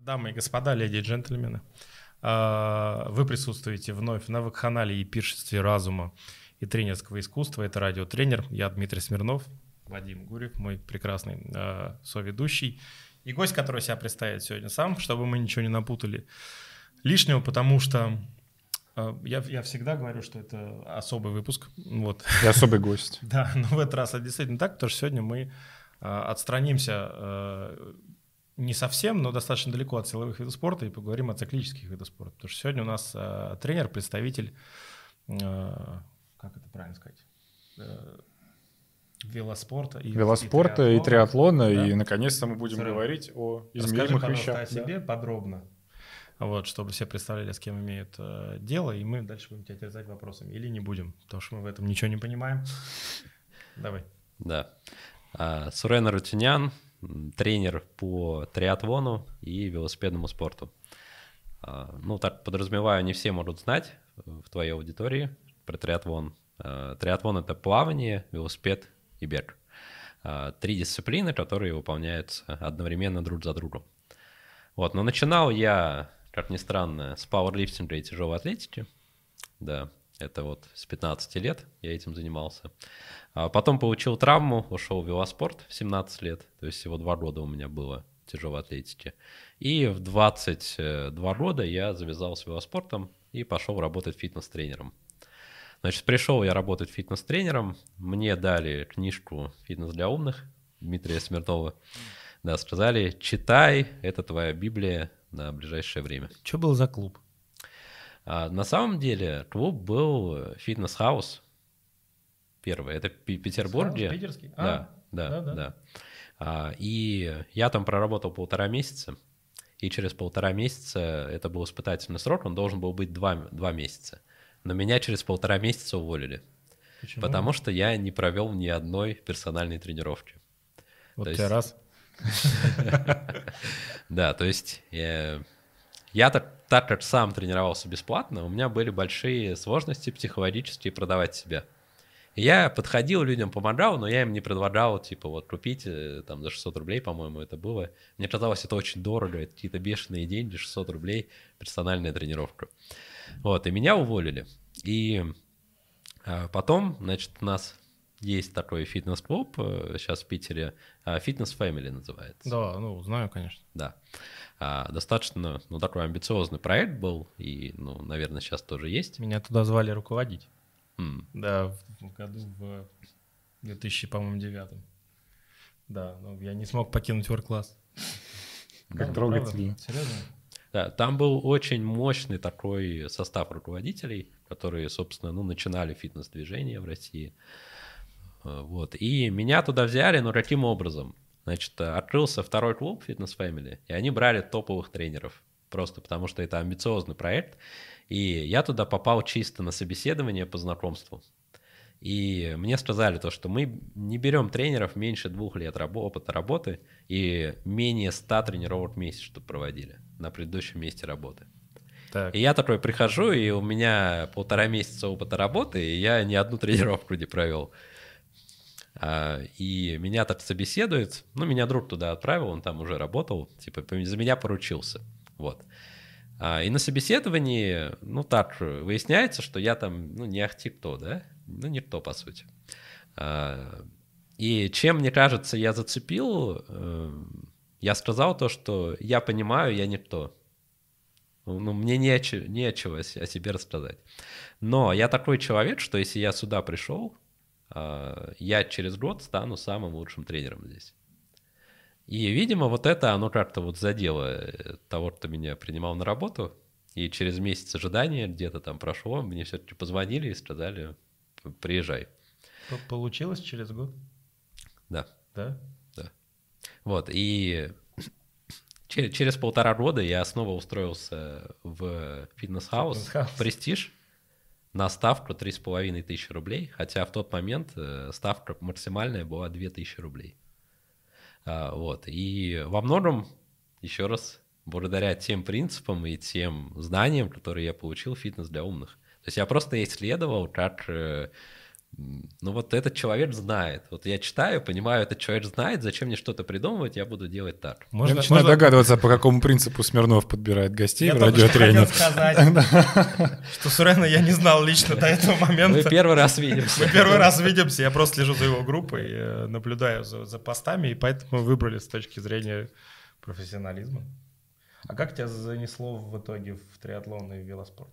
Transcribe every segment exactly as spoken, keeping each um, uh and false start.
Дамы и господа, леди и джентльмены, вы присутствуете вновь на вакханалии и пиршестве разума и тренерского искусства. Это радиотренер, я Дмитрий Смирнов, Вадим Гурьев, мой прекрасный соведущий, и гость, который себя представит сегодня сам, чтобы мы ничего не напутали лишнего, потому что я, я всегда говорю, что это особый выпуск. Вот. И особый гость. Да, но в этот раз это действительно так, потому что сегодня мы отстранимся не совсем, но достаточно далеко от силовых видов спорта и поговорим о циклических видах спорта. Потому что сегодня у нас э, тренер, представитель, э, как это правильно сказать, э, велоспорта. И, велоспорта и триатлона, и, да? и наконец-то мы будем Сразу. говорить о Расскажи, измеримых пожалуйста, вещах. о себе да? подробно, вот, чтобы все представляли, с кем имеют э, дело, и мы дальше будем тебя терзать вопросами. Или не будем, потому что мы в этом ничего не понимаем. Давай. Да. А, Сурен Арутюнян, тренер по триатлону и велосипедному спорту. Ну, так подразумеваю, не все могут знать в твоей аудитории про триатлон. Триатлон — это плавание, велосипед и бег. Три дисциплины, которые выполняются одновременно друг за другом. Вот, но начинал я, как ни странно, с пауэрлифтинга и тяжелой атлетики. Да, это вот с пятнадцати лет я этим занимался. А потом получил травму, ушел в велоспорт в семнадцать лет, то есть всего два года у меня было тяжелой атлетики. И в двадцать два года я завязал с велоспортом и пошел работать фитнес-тренером. Значит, пришел я работать фитнес-тренером, мне дали книжку «Фитнес для умных» Дмитрия Смирнова. Да, сказали, читай, это твоя Библия на ближайшее время. Что был за клуб? А, на самом деле клуб был фитнес-хаус. Первый, это в Петербурге. Питерский? Да, а, да, да, да. да. А, и я там проработал полтора месяца, и через полтора месяца, это был испытательный срок, он должен был быть два, два месяца. Но меня через полтора месяца уволили. Почему? Потому что я не провел ни одной персональной тренировки. Вот тебя раз. Да, то есть я так как сам тренировался бесплатно, у меня были большие сложности психологические продавать себя. Я подходил, людям помогал, но я им не предлагал, типа, вот купить там за шестьсот рублей, по-моему, это было. Мне казалось, это очень дорого, это какие-то бешеные деньги, шестьсот рублей, персональная тренировка. Вот, и меня уволили. И а, потом, значит, у нас есть такой фитнес-клуб сейчас в Питере, Fitness Family называется. Да, ну, знаю, конечно. Да. А, достаточно, ну, такой амбициозный проект был, и, ну, наверное, сейчас тоже есть. Меня туда звали руководить. Mm. Да, в году в две тысячи девятом. Да, но я не смог покинуть ворк-класс. Как трогательно. Серьезно? Да, там был очень мощный такой состав руководителей, которые, собственно, ну, начинали фитнес-движение в России. Вот. И меня туда взяли, но каким образом? Значит, открылся второй клуб Fitness Family, и они брали топовых тренеров, просто потому что это амбициозный проект. И я туда попал чисто на собеседование по знакомству. И мне сказали то, что мы не берем тренеров меньше двух лет опыта работы и менее ста тренировок в месяц, чтобы проводили на предыдущем месте работы. Так. И я такой прихожу, и у меня полтора месяца опыта работы, и я ни одну тренировку не провел. И меня так собеседуют, ну, меня друг туда отправил, он там уже работал, типа за меня поручился, вот. И на собеседовании, ну, так выясняется, что я там, ну, не ахти кто, да, ну, никто, по сути. И чем, мне кажется, я зацепил, я сказал то, что я понимаю, я никто. Ну, мне нечего, нечего о себе рассказать. Но я такой человек, что если я сюда пришел, я через год стану самым лучшим тренером здесь. И, видимо, вот это, оно как-то вот задело того, кто меня принимал на работу. И через месяц ожидания где-то там прошло, мне все-таки позвонили и сказали, приезжай. Получилось через год? Да. Да? Да. Вот, и через, через полтора года я снова устроился в фитнес-хаус, Фитнес-хаус. «Престиж», на ставку три с половиной тысячи рублей, хотя в тот момент ставка максимальная была две тысячи рублей. А, вот. И во многом, еще раз, благодаря тем принципам и тем знаниям, которые я получил, фитнес для умных. То есть я просто исследовал, как ну вот этот человек знает. Вот я читаю, понимаю, этот человек знает, зачем мне что-то придумывать, я буду делать так. Можно, я начинаю можно... догадываться, по какому принципу Смирнов подбирает гостей я в радиотренер. Я хотел сказать, что Сурена я не знал лично до этого момента. Мы первый раз видимся. Мы первый раз видимся, я просто слежу за его группой, наблюдаю за, за постами, и поэтому выбрали с точки зрения профессионализма. А как тебя занесло в итоге в триатлон и велоспорт?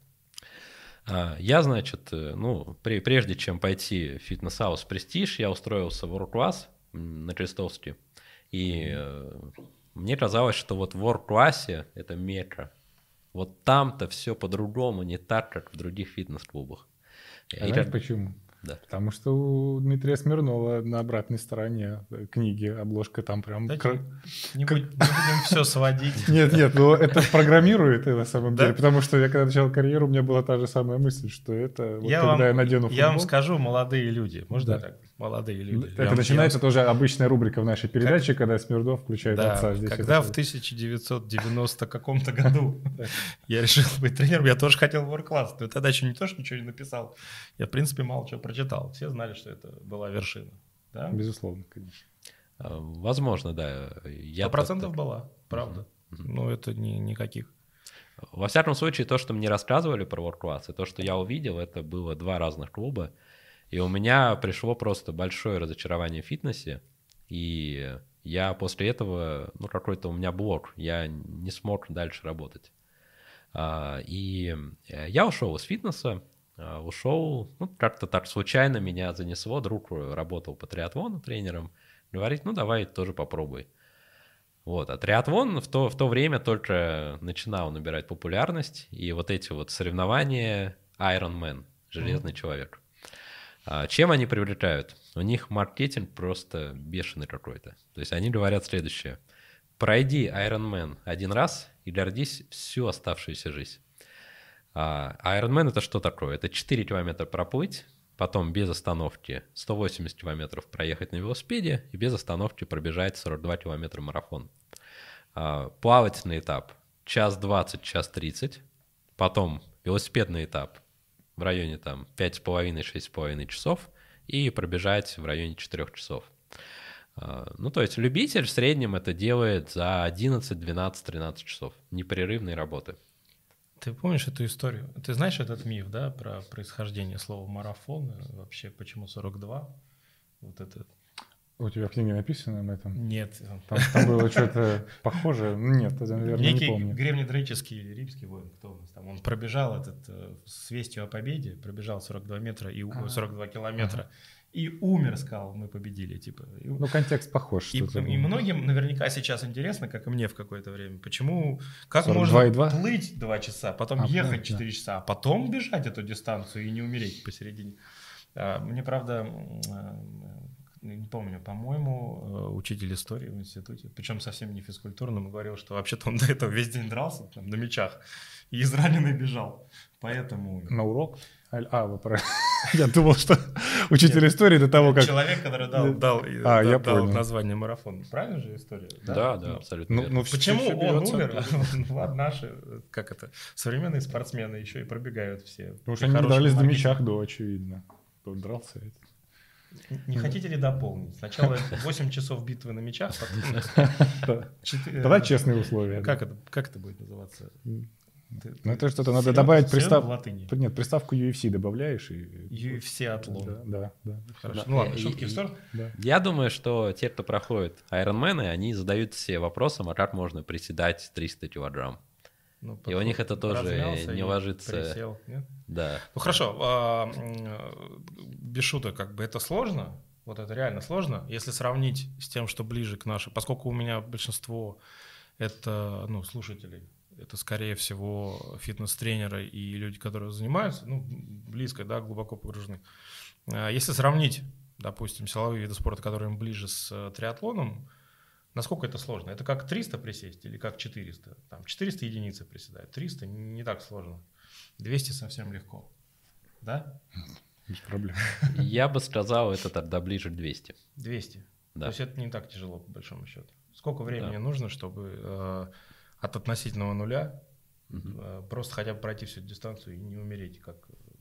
Я, значит, ну, при, прежде чем пойти в фитнес-хаус «Престиж», я устроился в World-класс на Крестовске. И э, мне казалось, что вот в World-классе это мекка. Вот там-то все по-другому, не так, как в других фитнес-клубах. А знаешь как... почему? Да. Потому что у Дмитрия Смирнова на обратной стороне книги обложка там прям... Да, кр... не, будь, не будем все сводить. Нет, нет, но это программирует на самом деле, потому что я когда начал карьеру, у меня была та же самая мысль, что это вот когда я надену футбол... Я вам скажу, молодые люди, можно так? Молодые люди. Это начинается тоже обычная рубрика в нашей передаче, когда Смирнов включает отца. Когда в тысяча девятьсот девяностом каком-то году я решил быть тренером, я тоже хотел в World-класс, но тогда еще не то, что ничего не написал. Я, в принципе, мало чего прочитал. Все знали, что это была вершина. Да? Безусловно, конечно. Возможно, да. Сто процентов была, правда. Но это не, никаких. Во всяком случае, то, что мне рассказывали про World-класс, и то, что я увидел, это было два разных клуба. И у меня пришло просто большое разочарование в фитнесе. И я после этого, ну, какой-то у меня блок, я не смог дальше работать. И я ушел из фитнеса. Ушел, ну, как-то так случайно меня занесло, друг работал по триатлону тренером, говорит, ну, давай тоже попробуй. Вот, а триатлон в то, в то время только начинал набирать популярность, и вот эти вот соревнования Ironman, Железный mm-hmm. человек. А чем они привлекают? У них маркетинг просто бешеный какой-то. То есть они говорят следующее. Пройди Ironman один раз и гордись всю оставшуюся жизнь. Ironman — это что такое? Это четыре километра проплыть, потом без остановки сто восемьдесят километров проехать на велосипеде и без остановки пробежать сорок два километра марафон. Плавательный этап час двадцать, час тридцать, потом велосипедный этап в районе там пять с половиной — шесть с половиной часов и пробежать в районе четырех часов. Ну, то есть любитель в среднем это делает за одиннадцать, двенадцать, тринадцать часов непрерывной работы. Ты помнишь эту историю? Ты знаешь этот миф, да, про происхождение слова марафон, вообще почему сорок два? Вот это. У тебя в книге написано об этом? Нет. Там, там было что-то похожее? Нет, это, наверное, Некий не помню. древнегреческий римский воин, кто у нас там, он пробежал этот с вестью о победе, пробежал сорок два метра и сорок два километра. Ага. И умер, сказал, мы победили. Типа. Ну, контекст похож. И, и многим наверняка сейчас интересно, как и мне в какое-то время, почему, как можно плыть два часа, потом а, ехать четыре да. часа, а потом бежать эту дистанцию и не умереть посередине. Мне, правда, не помню, по-моему, учитель истории в институте, причем совсем не физкультурным, говорил, что вообще-то он до этого весь день дрался там, на мячах и израненный бежал. Поэтому... На урок? А, вы про... Я думал, что учитель Нет, истории до того, как... Человек, который дал, дал, а, дал, дал название марафон. Правильно же история? Да, да, да, абсолютно ну, ну, почему все, все он умер? Ладно, наши, как это, современные спортсмены еще и пробегают все. Потому что они не дрались до мячах, да, очевидно. Кто дрался это. Не хотите ли дополнить? Сначала восемь часов битвы на мячах, потом... Тогда честные условия. Как это будет называться? Ты, ну это что-то надо добавить приставку. Нет, приставку ю эф си добавляешь. И... ю эф си атлон. Да, да, да. Хорошо. Да. Ну ладно, шутки в сторону. Да. Я думаю, что те, кто проходит Ironman, они задают себе вопросом, а как можно приседать триста килограмм. Ну, и у них это тоже не ложится. Присел, нет? Да. Ну хорошо, а, без шуток, как бы это сложно, вот это реально сложно, если сравнить с тем, что ближе к нашей, поскольку у меня большинство это, ну, слушателей. Это, скорее всего, фитнес-тренеры и люди, которые занимаются, ну, близко, да, глубоко погружены. Если сравнить, допустим, силовые виды спорта, которые им ближе с триатлоном, насколько это сложно? Это как триста присесть или как четыреста? Там четыреста единицы приседают, триста не так сложно, двести совсем легко, да? Без проблем. Я бы сказал, это тогда ближе к двести. двести? Да. То есть это не так тяжело, по большому счету. Сколько времени да. нужно, чтобы... от относительного нуля угу. просто хотя бы пройти всю дистанцию и не умереть, как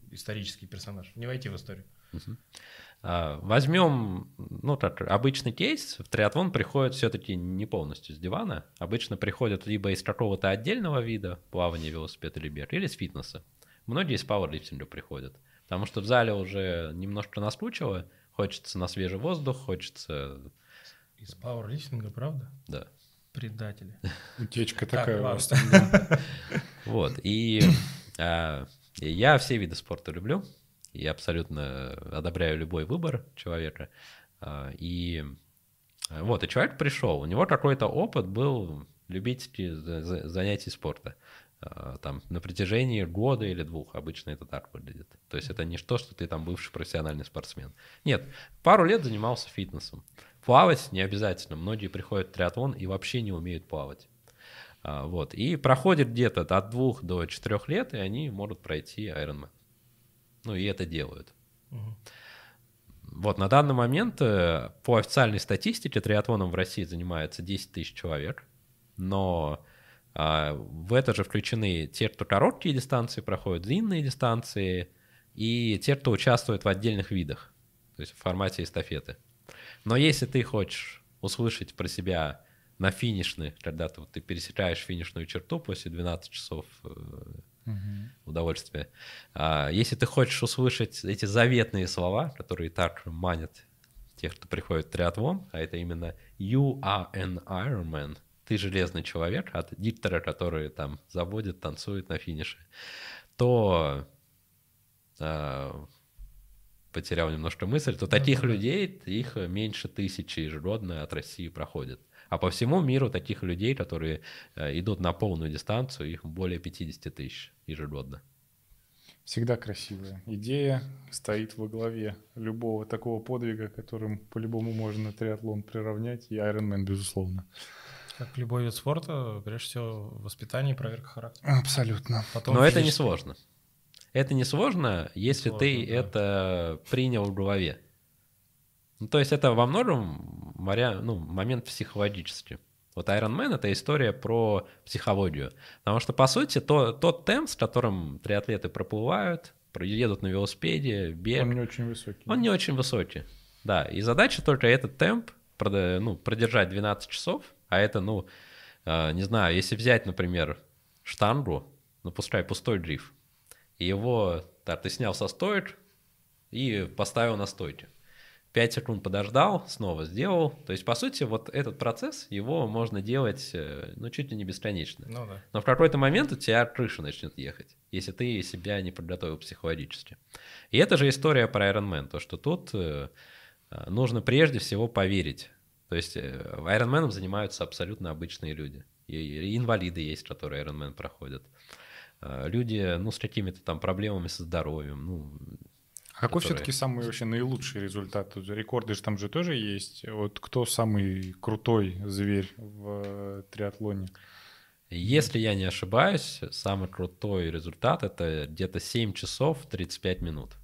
исторический персонаж, не войти в историю. Uh-huh. А, возьмем, ну, так, обычный кейс. В триатлон приходят все-таки не полностью с дивана. Обычно приходят либо из какого-то отдельного вида, плавания, велосипед или бег, или с фитнеса. Многие из пауэрлифтинга приходят, потому что в зале уже немножко наскучило, хочется на свежий воздух, хочется... Из пауэрлифтинга, правда? Да. Предатели. Утечка такая у вас. Вот, и я все виды спорта люблю, и абсолютно одобряю любой выбор человека. И вот, и человек пришел, у него какой-то опыт был любительский занятий спорта. Там на протяжении года или двух, обычно это так выглядит. То есть это не то, что ты там бывший профессиональный спортсмен. Нет, пару лет занимался фитнесом. Плавать не обязательно. Многие приходят в триатлон и вообще не умеют плавать. Вот. И проходит где-то от двух до четырех лет, и они могут пройти Ironman. Ну и это делают. Угу. Вот на данный момент по официальной статистике триатлоном в России занимается десять тысяч человек, но в это же включены те, кто короткие дистанции проходят, длинные дистанции, и те, кто участвует в отдельных видах, то есть в формате эстафеты. Но если ты хочешь услышать про себя на финишной, когда ты, вот, ты пересекаешь финишную черту после двенадцати часов э, угу. удовольствия, а, если ты хочешь услышать эти заветные слова, которые так манят тех, кто приходит в триатлон, а это именно «You are an Ironman», ты железный человек, от диктора, который там заводит, танцует на финише, то э, потерял немножко мысль, то таких да, людей, их меньше тысячи ежегодно от России проходит. А по всему миру таких людей, которые э, идут на полную дистанцию, их более пятьдесят тысяч ежегодно. Всегда красивая идея стоит во главе любого такого подвига, которым по-любому можно триатлон приравнять, и Ironman, безусловно. Как любой вид спорта, прежде всего, воспитание и проверка характера. Абсолютно. Потом Но физически... это не сложно. Это не сложно, если сложно, ты да. это принял в голове. Ну, то есть это во многом моря... ну, момент психологический. Вот Ironman — это история про психологию. Потому что, по сути, то, тот темп, с которым триатлеты проплывают, едут на велосипеде, бег... Он не очень высокий. Он не очень высокий, да. И задача только этот темп ну, продержать двенадцать часов. А это, ну, не знаю, если взять, например, штангу, ну, пускай пустой гриф, и его, так, ты снял со стоек и поставил на стойке. пять секунд подождал, снова сделал. То есть, по сути, вот этот процесс, его можно делать, ну, чуть ли не бесконечно. Ну, да. Но в какой-то момент у тебя крыша начнет ехать, если ты себя не подготовил психологически. И это же история про Ironman, то, что тут нужно прежде всего поверить. То есть Ironman занимаются абсолютно обычные люди. И инвалиды есть, которые Ironman проходят. Люди, ну, с какими-то там проблемами со здоровьем. Ну, а какой которые... все-таки самый вообще наилучший результат? Рекорды же там же тоже есть. Вот кто самый крутой зверь в триатлоне? Если я не ошибаюсь, самый крутой результат — это где-то семь часов тридцать пять минут.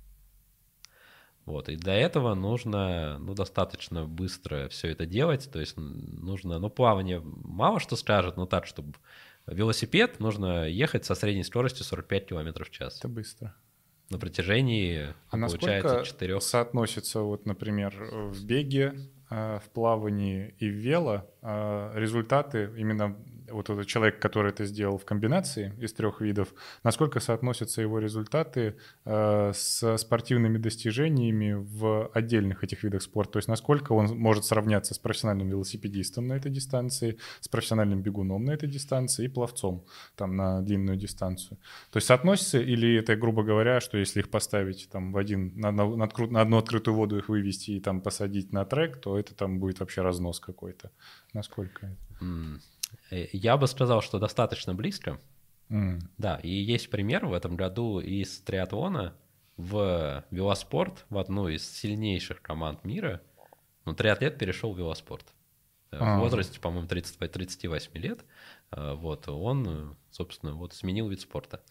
Вот, и для этого нужно, ну, достаточно быстро все это делать, то есть нужно, ну, плавание мало что скажет, но так, чтобы велосипед нужно ехать со средней скоростью сорок пять километров в час. Это быстро. На протяжении, а ну, получается, четырех... соотносится, вот, например, в беге, в плавании и в вело результаты именно вот этот человек, который это сделал в комбинации из трех видов, насколько соотносятся его результаты э, с спортивными достижениями в отдельных этих видах спорта? То есть насколько он может сравняться с профессиональным велосипедистом на этой дистанции, с профессиональным бегуном на этой дистанции и пловцом там на длинную дистанцию? То есть соотносится или это, грубо говоря, что если их поставить там в один, на, на, на, на одну открытую воду их вывести и там посадить на трек, то это там будет вообще разнос какой-то? Насколько это? Mm. Я бы сказал, что достаточно близко. Mm. Да, и есть пример в этом году из триатлона в велоспорт, в одну из сильнейших команд мира. Ну, триатлет перешел в велоспорт. Ah. В возрасте, по-моему, тридцати восьми лет. Вот, он, собственно, вот сменил вид спорта.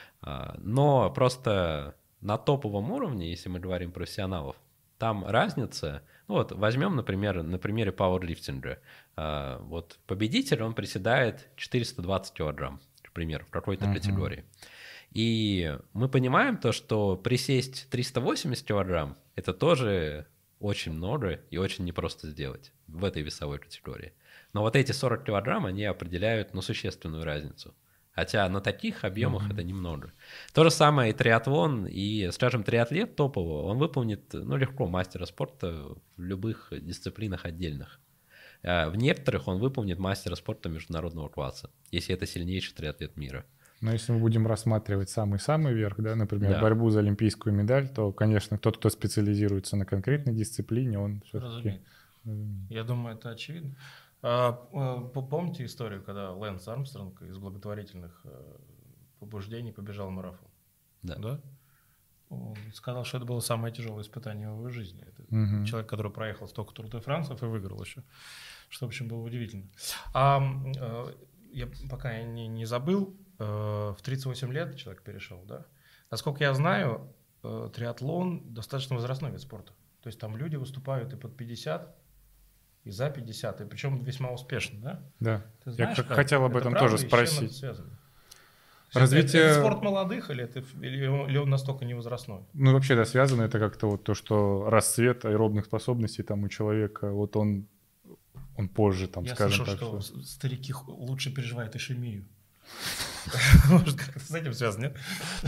Но просто на топовом уровне, если мы говорим профессионалов, там разница. Ну вот возьмем, например, на примере пауэрлифтинга. Вот победитель, он приседает четыреста двадцать килограмм. к примеру, в какой-то Мгм. категории. И мы понимаем то, что присесть триста восемьдесят килограмм – это тоже очень много и очень непросто сделать в этой весовой категории. Но вот эти сорок килограмм, они определяют, ну, существенную разницу. Хотя на таких объемах Мгм. это немного. То же самое и триатлон, и, скажем, триатлет топового, он выполнит, ну, легко мастера спорта в любых дисциплинах отдельных. А в некоторых он выполнит мастера спорта международного класса, если это сильнейший триатлет мира. Но если мы будем рассматривать самый-самый верх, да, например, Да. борьбу за олимпийскую медаль, то, конечно, тот, кто специализируется на конкретной дисциплине, он все-таки... Разумеется. Я думаю, это очевидно. А, а, помните историю, когда Лэнс Армстронг из благотворительных э, побуждений побежал марафон? Да. Да? Он сказал, что это было самое тяжелое испытание в его жизни. Это Мгм. человек, который проехал столько Тур де Франсов и выиграл еще, что, в общем, было удивительно. А э, я пока я не, не забыл, э, в тридцать восемь лет человек перешел, да? Насколько я знаю, э, триатлон достаточно возрастной вид спорта. То есть там люди выступают и под пятьдесят, и за пятьдесят, и причем весьма успешно, да? Да. Ты Я знаешь, как- как? хотел об Это этом правда, тоже и с чем это спросить. связано? Развитие- Это, это спорт молодых или, это, или, он, или он настолько невозрастной? Ну, вообще, да, связано это как-то вот то, что расцвет аэробных способностей там у человека, вот он, он позже, там, Я скажем слышал, так. что что- старики х- лучше переживают ишемию. Может, как-то с этим связано, нет?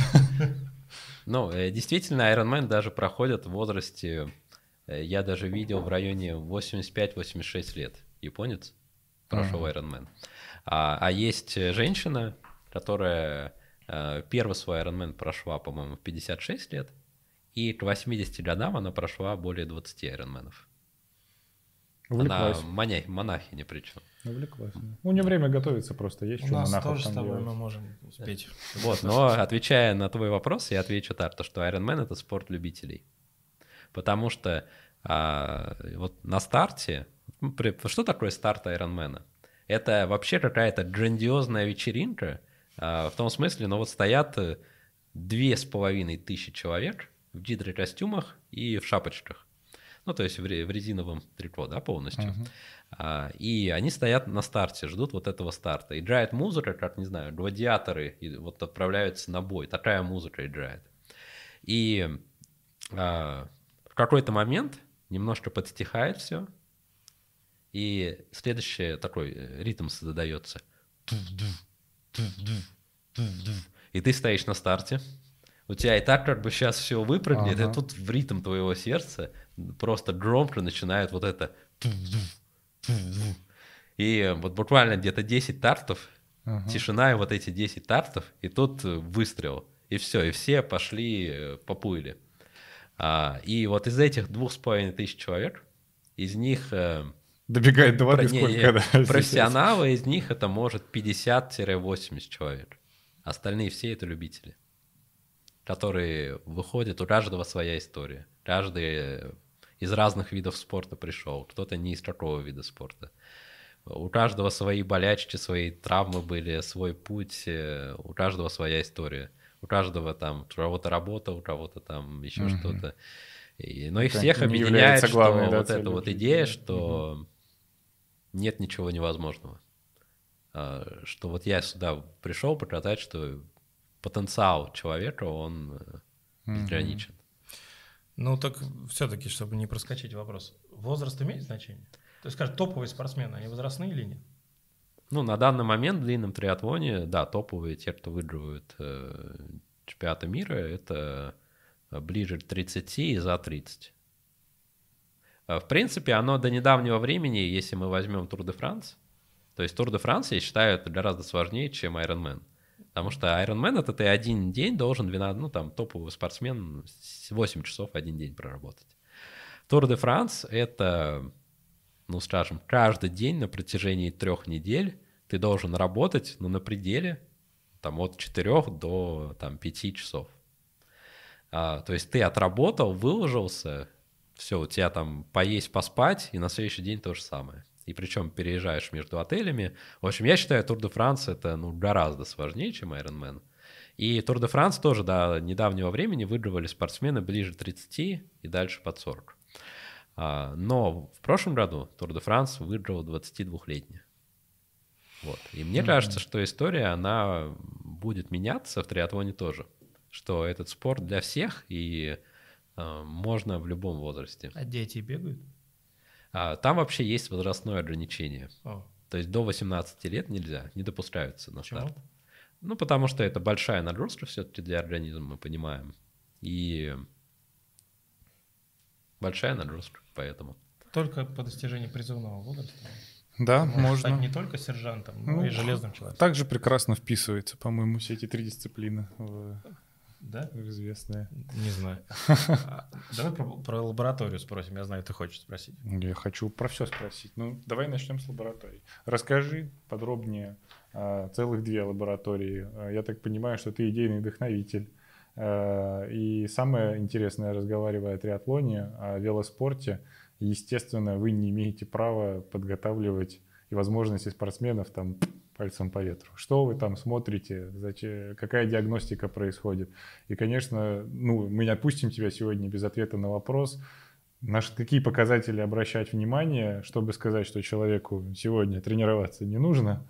Ну, э, действительно, Ironman даже проходят в возрасте, э, я даже видел в районе восемьдесят пять - восемьдесят шесть лет. Японец прошел Ага. Ironman. А, а есть э, женщина, которая э, первый свой Ironman прошла, по-моему, в пятьдесят шесть лет, и к восьмидесяти годам она прошла более двадцати Ironman'ов. Она Увлеклась. моня... монахиня причем. Увлеклась. да. Ну, не время готовиться просто, есть У что нас монахов тоже с там тобой делать. мы можем успеть. Вот, но отвечая на твой вопрос, я отвечу так, то, что Ironman — это спорт любителей. Потому что а, вот на старте, ну, при- что такое старт Ironman? Это вообще какая-то грандиозная вечеринка, а, в том смысле, ну вот стоят э, две с половиной тысячи человек в гидрокостюмах и в шапочках. Ну, то есть в, ре- в резиновом трико, да, полностью. Мгм. А, и они стоят на старте, ждут вот этого старта. Играет музыка, как, не знаю, гладиаторы и вот отправляются на бой. Такая музыка играет. И а, в какой-то момент немножко подстихает все, и следующий такой э, ритм задается. И ты стоишь на старте. У тебя и так как бы сейчас все выпрыгнет, Ага. и тут в ритм твоего сердца просто громко начинает вот это. И вот буквально где-то десять тартов, Ага. тишина, и вот эти десять тартов, и тут э, выстрел. И все, и все пошли, э, поплыли. А, и вот из этих двух с половиной тысяч человек, из них э, Добегает до воды про- не, сколько, не, да? сейчас? профессионалы, из них это может пятьдесят - восемьдесят человек. Остальные все это любители, которые выходят, у каждого своя история. Каждый из разных видов спорта пришел, кто-то не из какого вида спорта. У каждого свои болячки, свои травмы были, свой путь, э, у каждого своя история. У каждого там, у кого-то работа, у кого-то там еще Мгм. что-то. И- но их Это всех не объединяет, является что главной, да, вот эта целью вот жизни, идея, да. что нет ничего невозможного. А, Что вот я сюда пришел показать, что потенциал человека, он э, Мгм. безграничен. Ну так все-таки, чтобы не проскочить вопрос, возраст имеет значение? То есть, скажем, топовые спортсмены, они возрастные или нет? Ну, на данный момент в длинном триатлоне, да, топовые, те, кто выигрывают э, чемпионаты мира, это ближе к тридцати и за тридцать. А, В принципе, оно до недавнего времени, если мы возьмем Тур де Франс, то есть Тур де Франс, я считаю, это гораздо сложнее, чем Ironman. Потому что Ironman — это ты один день должен, двенадцать, ну, там, топовый спортсмен восемь часов один день проработать. Тур де Франс — это, ну, скажем, каждый день на протяжении трех недель ты должен работать, ну, на пределе, там, от четырёх до, там, пяти часов. А, то есть ты отработал, выложился, все, у тебя там поесть, поспать, и на следующий день то же самое. И причем переезжаешь между отелями. В общем, я считаю, Тур де Франс — это, ну, гораздо сложнее, чем Ironman. И Тур де Франс тоже до недавнего времени выигрывали спортсмены ближе к тридцати и дальше под сорок. А, но в прошлом году Тур де Франс выиграл двадцатидвухлетний. Вот. И мне Mm-hmm. кажется, что история, она будет меняться в триатлоне тоже. Что этот спорт для всех, и э, можно в любом возрасте. А дети бегают? А, там вообще есть возрастное ограничение. О. То есть до восемнадцати лет нельзя, не допускаются на Почему? старт. Ну, потому что это большая нагрузка все-таки для организма, мы понимаем. И большая нагрузка, поэтому. Только по достижении призывного возраста. Да, Можно можно. стать не только сержантом, но Ну, и железным человеком. Также прекрасно вписывается, по-моему, все эти три дисциплины в, Да? в известные. Не знаю. Давай про, про лабораторию спросим. Я знаю, ты хочешь спросить. Я хочу про все спросить. Ну, давай начнем с лаборатории. Расскажи подробнее. а, Целых две лаборатории. А, Я так понимаю, что ты идейный вдохновитель. А, И самое интересное, разговаривая о триатлоне, о велоспорте, естественно, вы не имеете права подготавливать и возможности спортсменов там пальцем по ветру. Что вы там смотрите, зачем, какая диагностика происходит. И, конечно, ну, мы не отпустим тебя сегодня без ответа на вопрос, на какие показатели обращать внимание, чтобы сказать, что человеку сегодня тренироваться не нужно,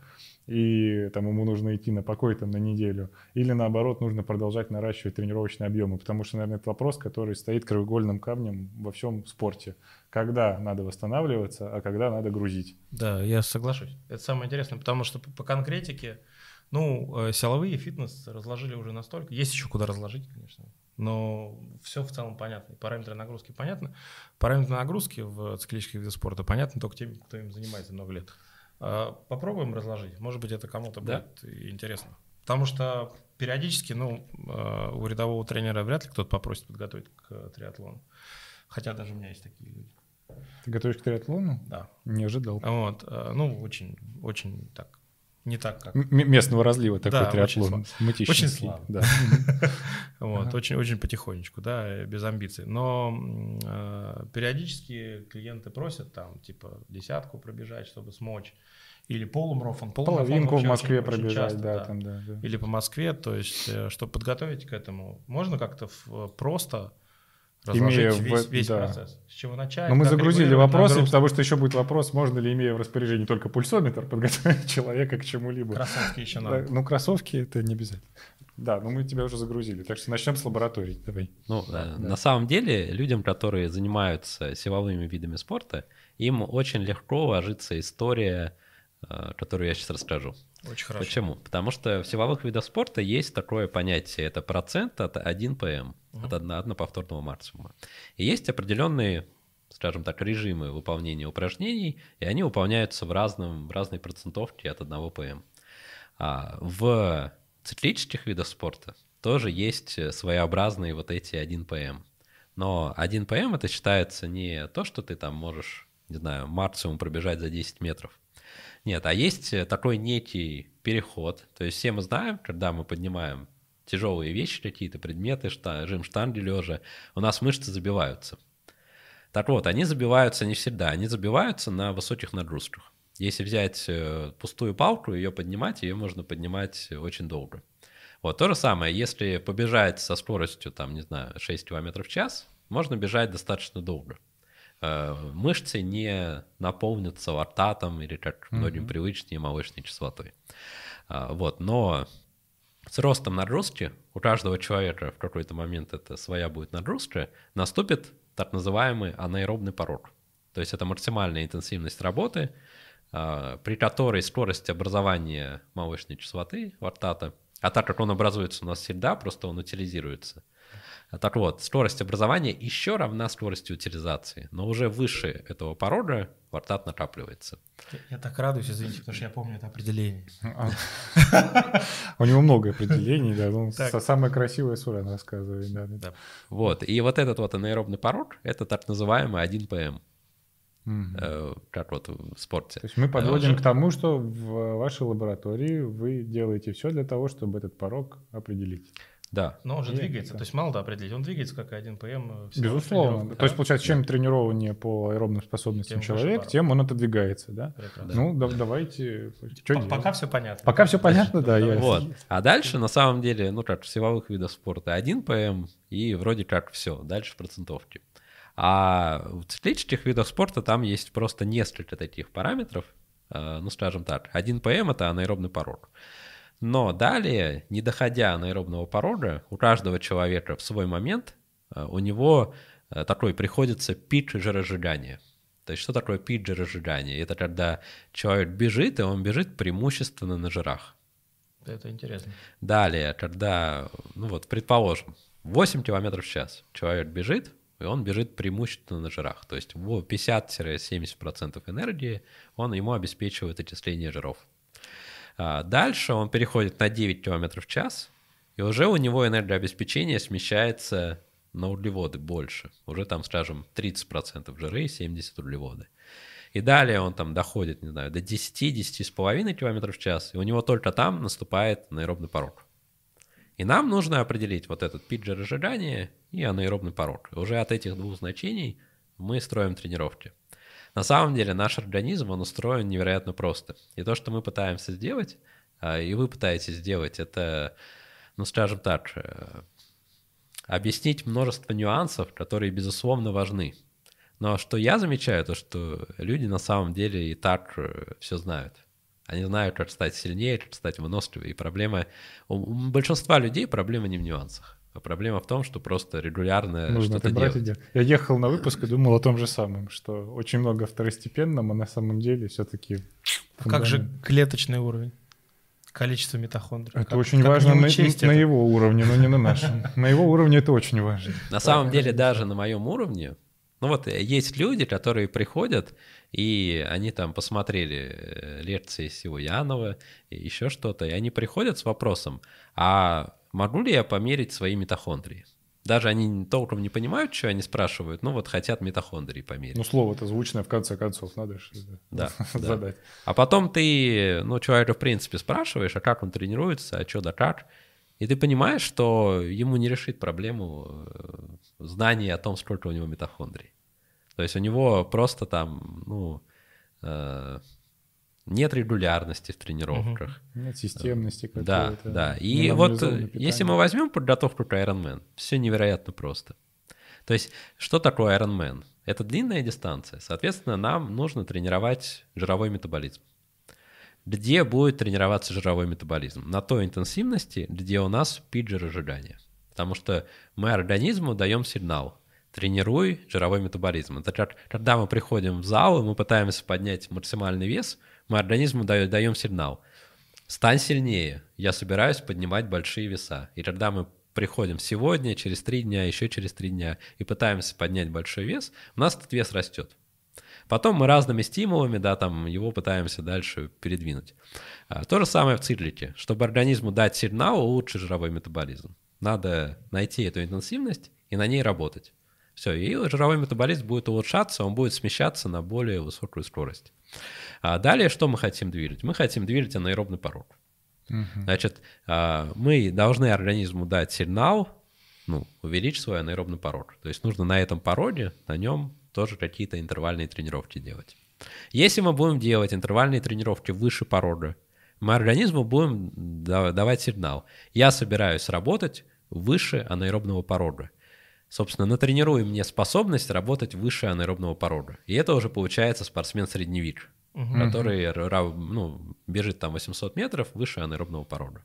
и там ему нужно идти на покой там, на неделю, или наоборот нужно продолжать наращивать тренировочные объемы, потому что, наверное, это вопрос, который стоит краеугольным камнем во всем спорте. Когда надо восстанавливаться, а когда надо грузить. Да, я соглашусь. Это самое интересное, потому что по, по конкретике, ну, силовые фитнес разложили уже настолько. Есть еще куда разложить, конечно, но все в целом понятно. И параметры нагрузки понятны. Параметры нагрузки в циклических видах спорта понятны только тем, кто им занимается много лет. Попробуем разложить. Может быть, это кому-то Да. будет интересно. Потому что периодически, ну, у рядового тренера вряд ли кто-то попросит подготовить к триатлону. Хотя даже у меня есть такие люди. Ты готовишь к триатлону? Да. Не ожидал. Вот, ну, очень, очень так, не так, как... М- местного разлива такой Да, очень триатлон. слабо. Мытищинский. Очень слабо. Да. Вот, Ага. очень, очень потихонечку, да, без амбиций. Но м, э, периодически клиенты просят там, типа, десятку пробежать, чтобы смочь. Или полумарафон. Полумарафон Половинку в вообще Москве очень- очень пробежать, часто, да, там, да, да. Или по Москве, то есть, э, чтобы подготовить к этому, можно как-то в- просто разложить Имея в- весь, весь да. процесс. С чего начать? Но мы как загрузили регулировать вопросы, нагрузку. потому что еще будет вопрос, можно ли, имея в распоряжении только пульсометр, подготовить человека к чему-либо. Кроссовки еще Да, надо. ну, кроссовки это не обязательно. Да, но мы тебя уже загрузили, так что начнем с лаборатории. Давай. Ну, э, на самом деле, людям, которые занимаются силовыми видами спорта, им очень легко ложится история, э, которую я сейчас расскажу. Очень хорошо. Почему? Потому что в силовых видах спорта есть такое понятие, это процент от один пэ эм, Мгм. от одно- одноповторного максимума. И есть определенные, скажем так, режимы выполнения упражнений, и они выполняются в, разном, в разной процентовке от одного пэ эм. А в циклических видах спорта тоже есть своеобразные вот эти один пэ эм. Но один пэ эм это считается не то, что ты там можешь, не знаю, максимум пробежать за десять метров. Нет, а есть такой некий переход. То есть все мы знаем, когда мы поднимаем тяжелые вещи, какие-то предметы, шта- жим штанги лежа, у нас мышцы забиваются. Так вот, они забиваются не всегда, они забиваются на высоких нагрузках. Если взять э, пустую палку, ее поднимать, ее можно поднимать очень долго. Вот то же самое, если побежать со скоростью, там, не знаю, шесть километров в час, можно бежать достаточно долго. Э, Мышцы не наполнятся лактатом или, как многим Мгм. привычнее, молочной кислотой. А, Вот, но с ростом нагрузки, у каждого человека в какой-то момент это своя будет нагрузка, наступит так называемый анаэробный порог. То есть это максимальная интенсивность работы, а, при которой скорость образования молочной кислоты, лактата, а так как он образуется у нас всегда, просто он утилизируется. А Так вот, скорость образования еще равна скорости утилизации, но уже выше этого порога лактат накапливается. Я, я так радуюсь, извините, потому что я помню это определение. А. У него много определений, да. Ну, Так. со- самое красивое Сурен рассказывает. Да, да. Да. Вот, и вот этот вот анаэробный порог — это так называемый один пэ эм, Мгм. э, как вот в спорте. То есть мы подводим уже- к тому, что в вашей лаборатории вы делаете все для того, чтобы этот порог определить. Да, Но он же И двигается, это- то есть мало да определить, он двигается как один пэ эм. в силовых Безусловно. тренировках, То есть, да? получается, чем тренированнее по аэробным способностям Тем выше человек, порог. тем он отодвигается, да? Прекрасно. Ну, да- давайте. Что П- делать? Пока все понятно. Пока все понятно, да. я- вот. А дальше, на самом деле, ну как в силовых видах спорта один пэ эм, и вроде как все, дальше процентовки. А в циклических видах спорта там есть просто несколько таких параметров, ну, скажем так, один пэ эм — это анаэробный порог. Но далее, не доходя анаэробного порога, у каждого человека в свой момент у него такой приходится пик жиросжигания. То есть что такое пик жиросжигания? Это когда человек бежит, и он бежит преимущественно на жирах. Это интересно. Далее, когда, ну вот, предположим, восемь километров в час человек бежит, и он бежит преимущественно на жирах. То есть пятьдесят-семьдесят процентов энергии он ему обеспечивает окисление жиров. Дальше он переходит на девять километров в час, и уже у него энергообеспечение смещается на углеводы больше. Уже там, скажем, тридцать процентов жиры, семьдесят процентов углеводы. И далее он там доходит, не знаю, до десять-десять с половиной километров в час, и у него только там наступает анаэробный порог. И нам нужно определить вот этот пик жиросжигания и анаэробный порог. И уже от этих двух значений мы строим тренировки. На самом деле наш организм, он устроен невероятно просто. И то, что мы пытаемся сделать, и вы пытаетесь сделать, это, ну, скажем так, объяснить множество нюансов, которые, безусловно, важны. Но что я замечаю, то что люди на самом деле и так все знают. Они знают, как стать сильнее, как стать выносливее. И проблема... У большинства людей проблема не в нюансах. А проблема в том, что просто регулярно нужно что-то делать. Идею. Я ехал на выпуск и думал о том же самом, что очень много второстепенного, а на самом деле все-таки... А как же клеточный уровень? Количество митохондрий. Это как, очень как важно на, это? на его уровне, но не на нашем. На его уровне это очень важно. На самом деле даже на моем уровне, ну вот есть люди, которые приходят, и они там посмотрели лекции Силуянова и еще что-то, и они приходят с вопросом, а могу ли я померить свои митохондрии? Даже они толком не понимают, что они спрашивают, ну вот хотят митохондрии померить. Ну слово-то звучное в конце концов, надо же да, задать. Да. А потом ты, ну, человека в принципе спрашиваешь, а как он тренируется, а что да как, и ты понимаешь, что ему не решит проблему знания о том, сколько у него митохондрий. То есть у него просто там, ну, э, нет регулярности в тренировках. Нет системности какой-то. Да, да. И вот если мы возьмем подготовку к Ironman, все невероятно просто. То есть что такое Ironman? Это длинная дистанция. Соответственно, нам нужно тренировать жировой метаболизм. Где будет тренироваться жировой метаболизм? На той интенсивности, где у нас пик жиросжигания. Потому что мы организму даем сигнал. Тренируй жировой метаболизм. Это как, когда мы приходим в зал, и мы пытаемся поднять максимальный вес, мы организму даем, даем сигнал. Стань сильнее, я собираюсь поднимать большие веса. И когда мы приходим сегодня, через три дня, еще через три дня, и пытаемся поднять большой вес, у нас этот вес растет. Потом мы разными стимулами, да, там, его пытаемся дальше передвинуть. А, то же самое в циклике. Чтобы организму дать сигнал, улучшить жировой метаболизм. Надо найти эту интенсивность и на ней работать. Все, и жировой метаболизм будет улучшаться, он будет смещаться на более высокую скорость. А далее что мы хотим двигать? Мы хотим двигать анаэробный порог. Uh-huh. Значит, мы должны организму дать сигнал, ну, увеличить свой анаэробный порог. То есть нужно на этом пороге, на нем тоже какие-то интервальные тренировки делать. Если мы будем делать интервальные тренировки выше порога, мы организму будем давать сигнал. Я собираюсь работать выше анаэробного порога. Собственно, натренируй мне способность работать выше анаэробного порога. И это уже получается спортсмен-средневик, uh-huh. который ну, бежит там восемьсот метров выше анаэробного порога.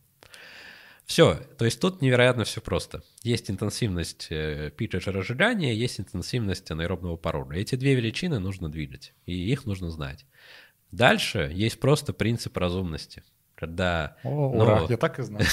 Все, то есть тут невероятно все просто. Есть интенсивность пика жиросжигания, есть интенсивность анаэробного порога. Эти две величины нужно двигать, и их нужно знать. Дальше есть просто принцип разумности. Когда, О, ну, ура, я так и знал.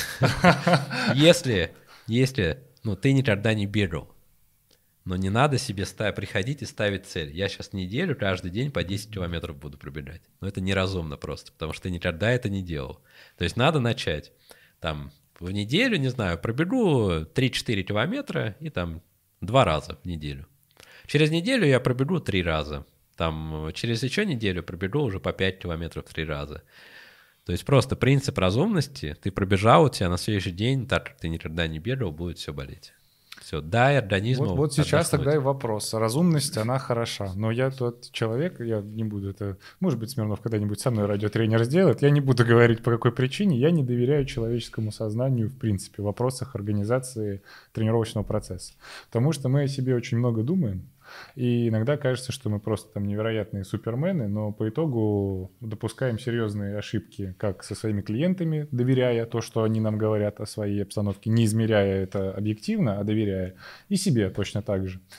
Если, если ну, ты никогда не бегал, но не надо себе ставить, приходить и ставить цель. Я сейчас неделю каждый день по десять километров буду пробегать. Но это неразумно просто, потому что ты никогда это не делал. То есть надо начать. Там в неделю, не знаю, пробегу три-четыре километра и там два раза в неделю. Через неделю я пробегу три раза. Там через еще неделю пробегу уже по пять километров три раза. То есть просто принцип разумности. Ты пробежал, у тебя на следующий день, так как ты никогда не бегал, будет все болеть. Все, дай организму. Вот, вот сейчас отдохнуть. Тогда и вопрос. Разумность, она хороша. Но я тот человек, я не буду это... Может быть, Смирнов когда-нибудь со мной радиотренер сделает. Я не буду говорить, по какой причине. Я не доверяю человеческому сознанию, в принципе, в вопросах организации тренировочного процесса. Потому что мы о себе очень много думаем. И иногда кажется, что мы просто там невероятные супермены, но по итогу допускаем серьезные ошибки как со своими клиентами, доверяя то, что они нам говорят о своей обстановке, не измеряя это объективно, а доверяя, и себе точно так же.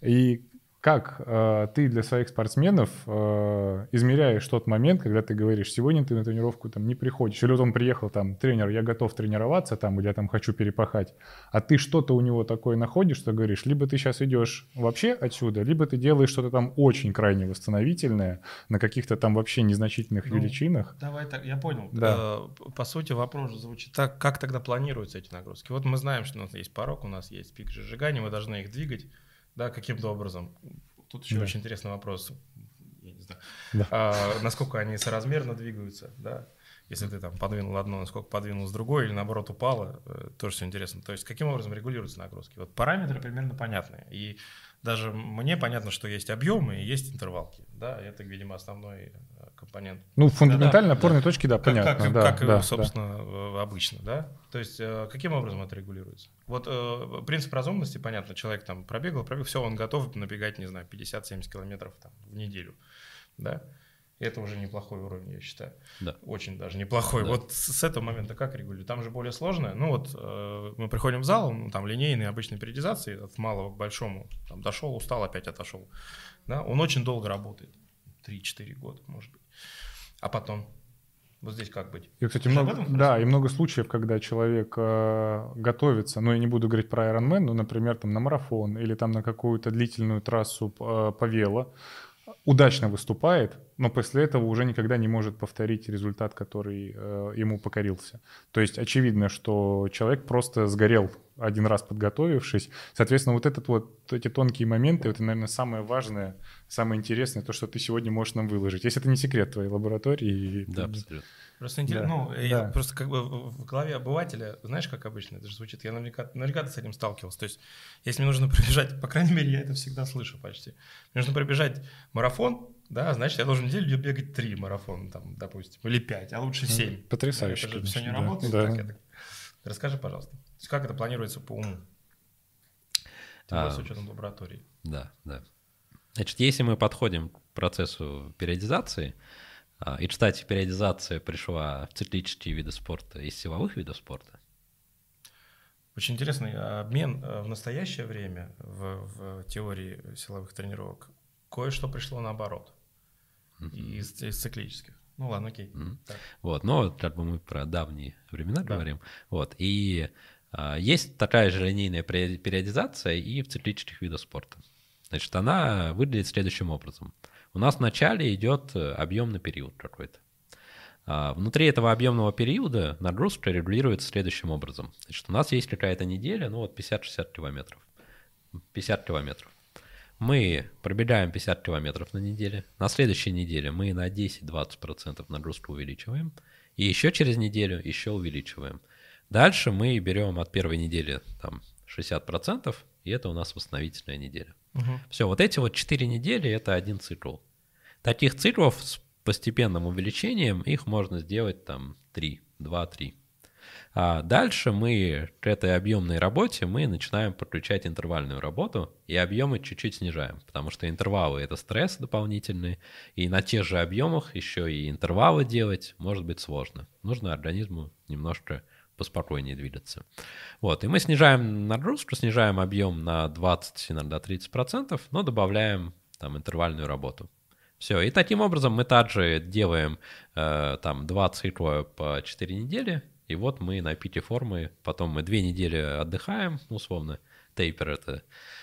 И как э, ты для своих спортсменов э, измеряешь тот момент, когда ты говоришь, сегодня ты на тренировку там не приходишь, или вот он приехал там, тренер, я готов тренироваться там, или я там хочу перепахать, а ты что-то у него такое находишь, что говоришь, либо ты сейчас идешь вообще отсюда, либо ты делаешь что-то там очень крайне восстановительное, на каких-то там вообще незначительных ну, величинах. Давай так, я понял. Да. По сути вопрос звучит так, как тогда планируются эти нагрузки? Вот мы знаем, что у нас есть порог, у нас есть пик сжигания, мы должны их двигать. Да, каким-то образом. Тут еще да. очень интересный вопрос. Я не знаю, да. а, насколько они соразмерно двигаются, да? Если ты там подвинул одно, насколько подвинул с другой, или наоборот упало, тоже все интересно. То есть каким образом регулируются нагрузки? Вот параметры примерно понятны. И даже мне понятно, что есть объемы и есть интервалки. Да, это, видимо, основной компонент. Ну, фундаментально да, опорные да. точки, да, как, понятно. Как, да, как да, собственно, да. обычно, да? То есть каким образом это регулируется? Вот э, принцип разумности, понятно, человек там пробегал, пробегал, все, он готов набегать, не знаю, пятьдесят-семьдесят километров там, в неделю, да? И это уже неплохой уровень, я считаю. Да. Очень даже неплохой. Да. Вот с, с этого момента как регулируют? Там же более сложное. Ну вот э, мы приходим в зал, ну, там линейные обычные периодизации, от малого к большому, там дошел, устал, опять отошел. Да? Он очень долго работает, три-четыре года, может быть. А потом? Вот здесь как быть? И, кстати, много, да, и много случаев, когда человек э, готовится, ну, я не буду говорить про Ironman, но, например, там на марафон или там на какую-то длительную трассу э, по вело, удачно выступает, но после этого уже никогда не может повторить результат, который э, ему покорился. То есть очевидно, что человек просто сгорел один раз подготовившись. Соответственно, вот, этот вот эти тонкие моменты, это, наверное, самое важное, самое интересное, то, что ты сегодня можешь нам выложить. Если это не секрет твоей лаборатории. Да, абсолютно. Просто интересно, да. ну, я да. просто как бы в голове обывателя, знаешь, как обычно это же звучит, я наверняка, наверняка ты с этим сталкивался, то есть если мне нужно пробежать, по крайней мере, я это всегда слышу почти, мне нужно пробежать марафон, да, значит, я должен неделю бегать три марафона, там, допустим, или пять, а лучше семь. Потрясающе. Это же все не работает. Да. Так, это... Расскажи, пожалуйста, как это планируется по уму? Тем более а, с учетом лаборатории. Да, да. Значит, если мы подходим к процессу периодизации, и, кстати, периодизация пришла в циклические виды спорта из силовых видов спорта. Очень интересный обмен в настоящее время в, в теории силовых тренировок. Кое-что пришло наоборот mm-hmm. из, из циклических. Ну ладно, окей. Mm-hmm. Вот, но как бы мы про давние времена да. говорим. Вот, и а, есть такая же линейная периодизация и в циклических видах спорта. Значит, она выглядит следующим образом. У нас в начале идет объемный период какой-то. А внутри этого объемного периода нагрузка регулируется следующим образом. Значит, у нас есть какая-то неделя, ну вот пятьдесят-шестьдесят километров. пятьдесят километров. Мы пробегаем пятьдесят километров на неделе. На следующей неделе мы на десять-двадцать процентов нагрузку увеличиваем. И еще через неделю еще увеличиваем. Дальше мы берем от первой недели там, шестьдесят процентов, и это у нас восстановительная неделя. Угу. Все, вот эти вот четыре недели — это один цикл. Таких циклов с постепенным увеличением их можно сделать там три, два-три. А дальше мы к этой объемной работе мы начинаем подключать интервальную работу, и объемы чуть-чуть снижаем, потому что интервалы — это стресс дополнительный, и на тех же объемах еще и интервалы делать может быть сложно. Нужно организму немножко поспокойнее двигаться. Вот, и мы снижаем нагрузку, снижаем объем на двадцать, иногда тридцать процентов, но добавляем там интервальную работу. Все, и таким образом мы также делаем э, там два цикла по четыре недели, и вот мы на пике формы, потом мы две недели отдыхаем, условно, тейпер это,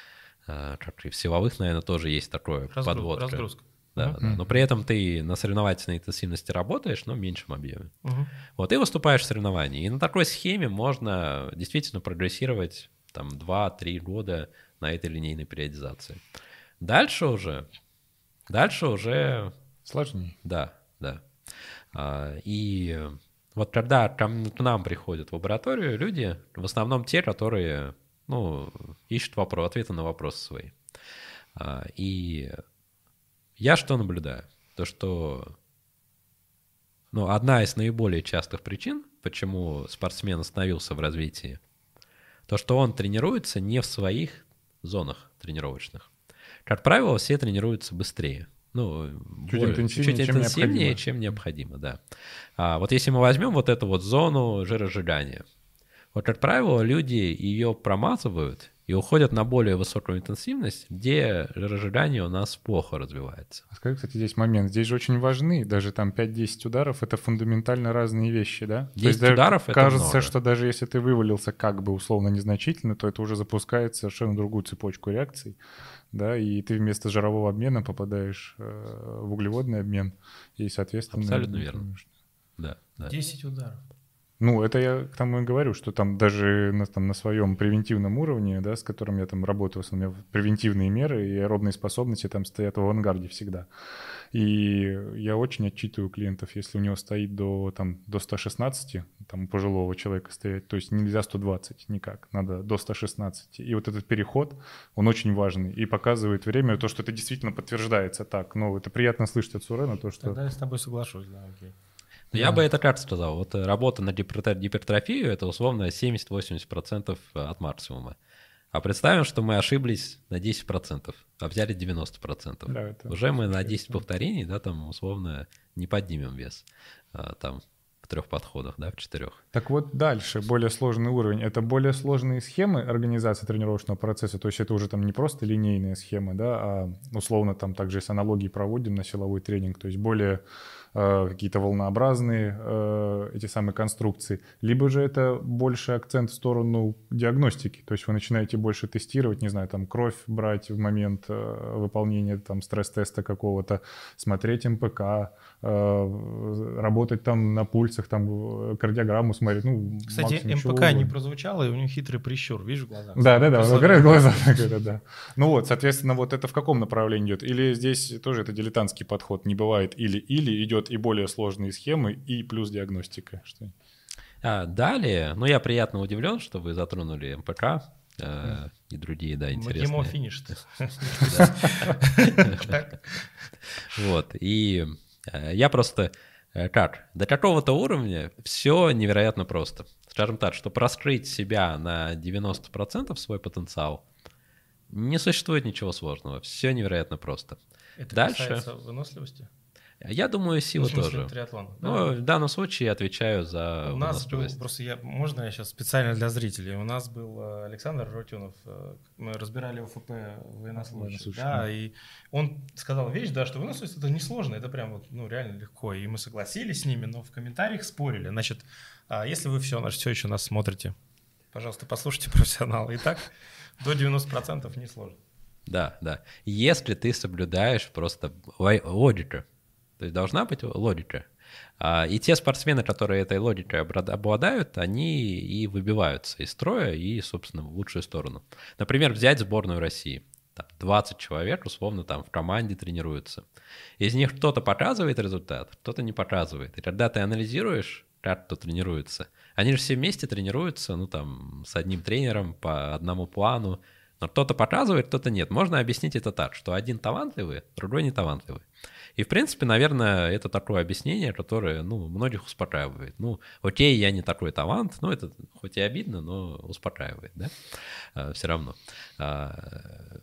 э, как и в силовых, наверное, тоже есть такое, Разгруз, подводка. Разгрузка. Да, uh-huh. да, но при этом ты на соревновательной интенсивности работаешь, но в меньшем объеме. Uh-huh. Вот, и выступаешь в соревновании. И на такой схеме можно действительно прогрессировать там два-три года на этой линейной периодизации. Дальше уже, дальше уже... Сложнее. Да, да. А, и вот когда к нам приходят в лабораторию люди, в основном те, которые, ну, ищут вопрос, ответы на вопросы свои. А, и... Я что наблюдаю? То, что ну, одна из наиболее частых причин, почему спортсмен остановился в развитии, то, что он тренируется не в своих зонах тренировочных. Как правило, все тренируются быстрее. Ну, чуть более, интенсивнее, чуть чем интенсивнее, необходимо. чем необходимо, да. А вот если мы возьмем вот эту вот зону жиросжигания, вот, как правило, люди ее промазывают и уходят на более высокую интенсивность, где жиросжигание у нас плохо развивается. А скажи, кстати, здесь момент. Здесь же очень важны, даже там пять-десять ударов — это фундаментально разные вещи, да? десять То есть ударов — это кажется, много. что даже если ты вывалился как бы условно незначительно, то это уже запускает совершенно другую цепочку реакций, да, и ты вместо жирового обмена попадаешь э, в углеводный обмен, и, соответственно... Абсолютно верно. Да, да. десять ударов. Ну, это я к тому и говорю, что там даже на, там, на своем превентивном уровне, да, с которым я там работаю, у меня превентивные меры и аэробные способности там стоят в авангарде всегда. И я очень отчитываю клиентов, если у него стоит до, там, до ста шестнадцати, там у пожилого человека стоять, то есть нельзя сто двадцать никак, надо до ста шестнадцати. И вот этот переход, он очень важный и показывает время, то, что это действительно подтверждается так. Но это приятно слышать от Сурена, то, что... Тогда я с тобой соглашусь, да, окей. Но я бы это как сказал. Вот работа на гипертрофию — это условно семьдесят-восемьдесят процентов от максимума. А представим, что мы ошиблись на десять процентов, а взяли девяносто процентов. Да, это Уже мы на десять повторений, да, там условно не поднимем вес. А, там в трех подходах, да, в четырех. Так вот дальше, более сложный уровень. Это более сложные схемы организации тренировочного процесса. То есть это уже там не просто линейная схема, да, а условно там также с аналогией проводим на силовой тренинг. То есть более э, какие-то волнообразные э, эти самые конструкции. Либо же это больше акцент в сторону диагностики. То есть вы начинаете больше тестировать, не знаю, там кровь брать в момент э, выполнения там стресс-теста какого-то, смотреть эм пэ ка, э, работать там на пульсах, там кардиограмму смотреть. Ну, Кстати, эм пэ ка не прозвучало, и у него хитрый прищур, видишь, в глазах. Да, да, да, он играет глаза, да. Ну вот, соответственно, вот это в каком направлении идет? Или здесь тоже это дилетантский подход, не бывает или-или, идет и более сложные схемы, и плюс диагностика? Что? А далее, ну я приятно удивлен, что вы затронули эм пэ ка э, и другие, да, интересные. МГИМО финиш. Вот, и я просто... Как? До какого-то уровня все невероятно просто. Скажем так, чтобы раскрыть себя на девяносто процентов свой потенциал, не существует ничего сложного. Все невероятно просто. Это Дальше. касается выносливости? Я думаю, силы Ну, в смысле, тоже. триатлон. Ну, в данном случае я отвечаю за У нас был, выносливость. просто я, можно я сейчас специально для зрителей? У нас был э, Александр Рутюнов, э, мы разбирали о эф пэ военнослужащих, да, и он сказал вещь, да, что выносливость это несложно, это прям вот, ну, реально легко, и мы согласились с ними, но в комментариях спорили. Значит, если вы все, все еще нас смотрите, пожалуйста, послушайте профессионала. Итак, до девяноста процентов несложно. Да, да. Если ты соблюдаешь просто логику, то есть должна быть логика. И те спортсмены, которые этой логикой обладают, они и выбиваются из строя и, собственно, в лучшую сторону. Например, взять сборную России. Там двадцать человек, условно, там в команде тренируются. Из них кто-то показывает результат, кто-то не показывает. И когда ты анализируешь, как кто тренируется, они же все вместе тренируются, ну, там, с одним тренером по одному плану. Но кто-то показывает, кто-то нет. Можно объяснить это так, что один талантливый, другой не талантливый. И, в принципе, наверное, это такое объяснение, которое, ну, многих успокаивает. Ну, окей, я не такой талант, ну, это хоть и обидно, но успокаивает, да, а, все равно. А,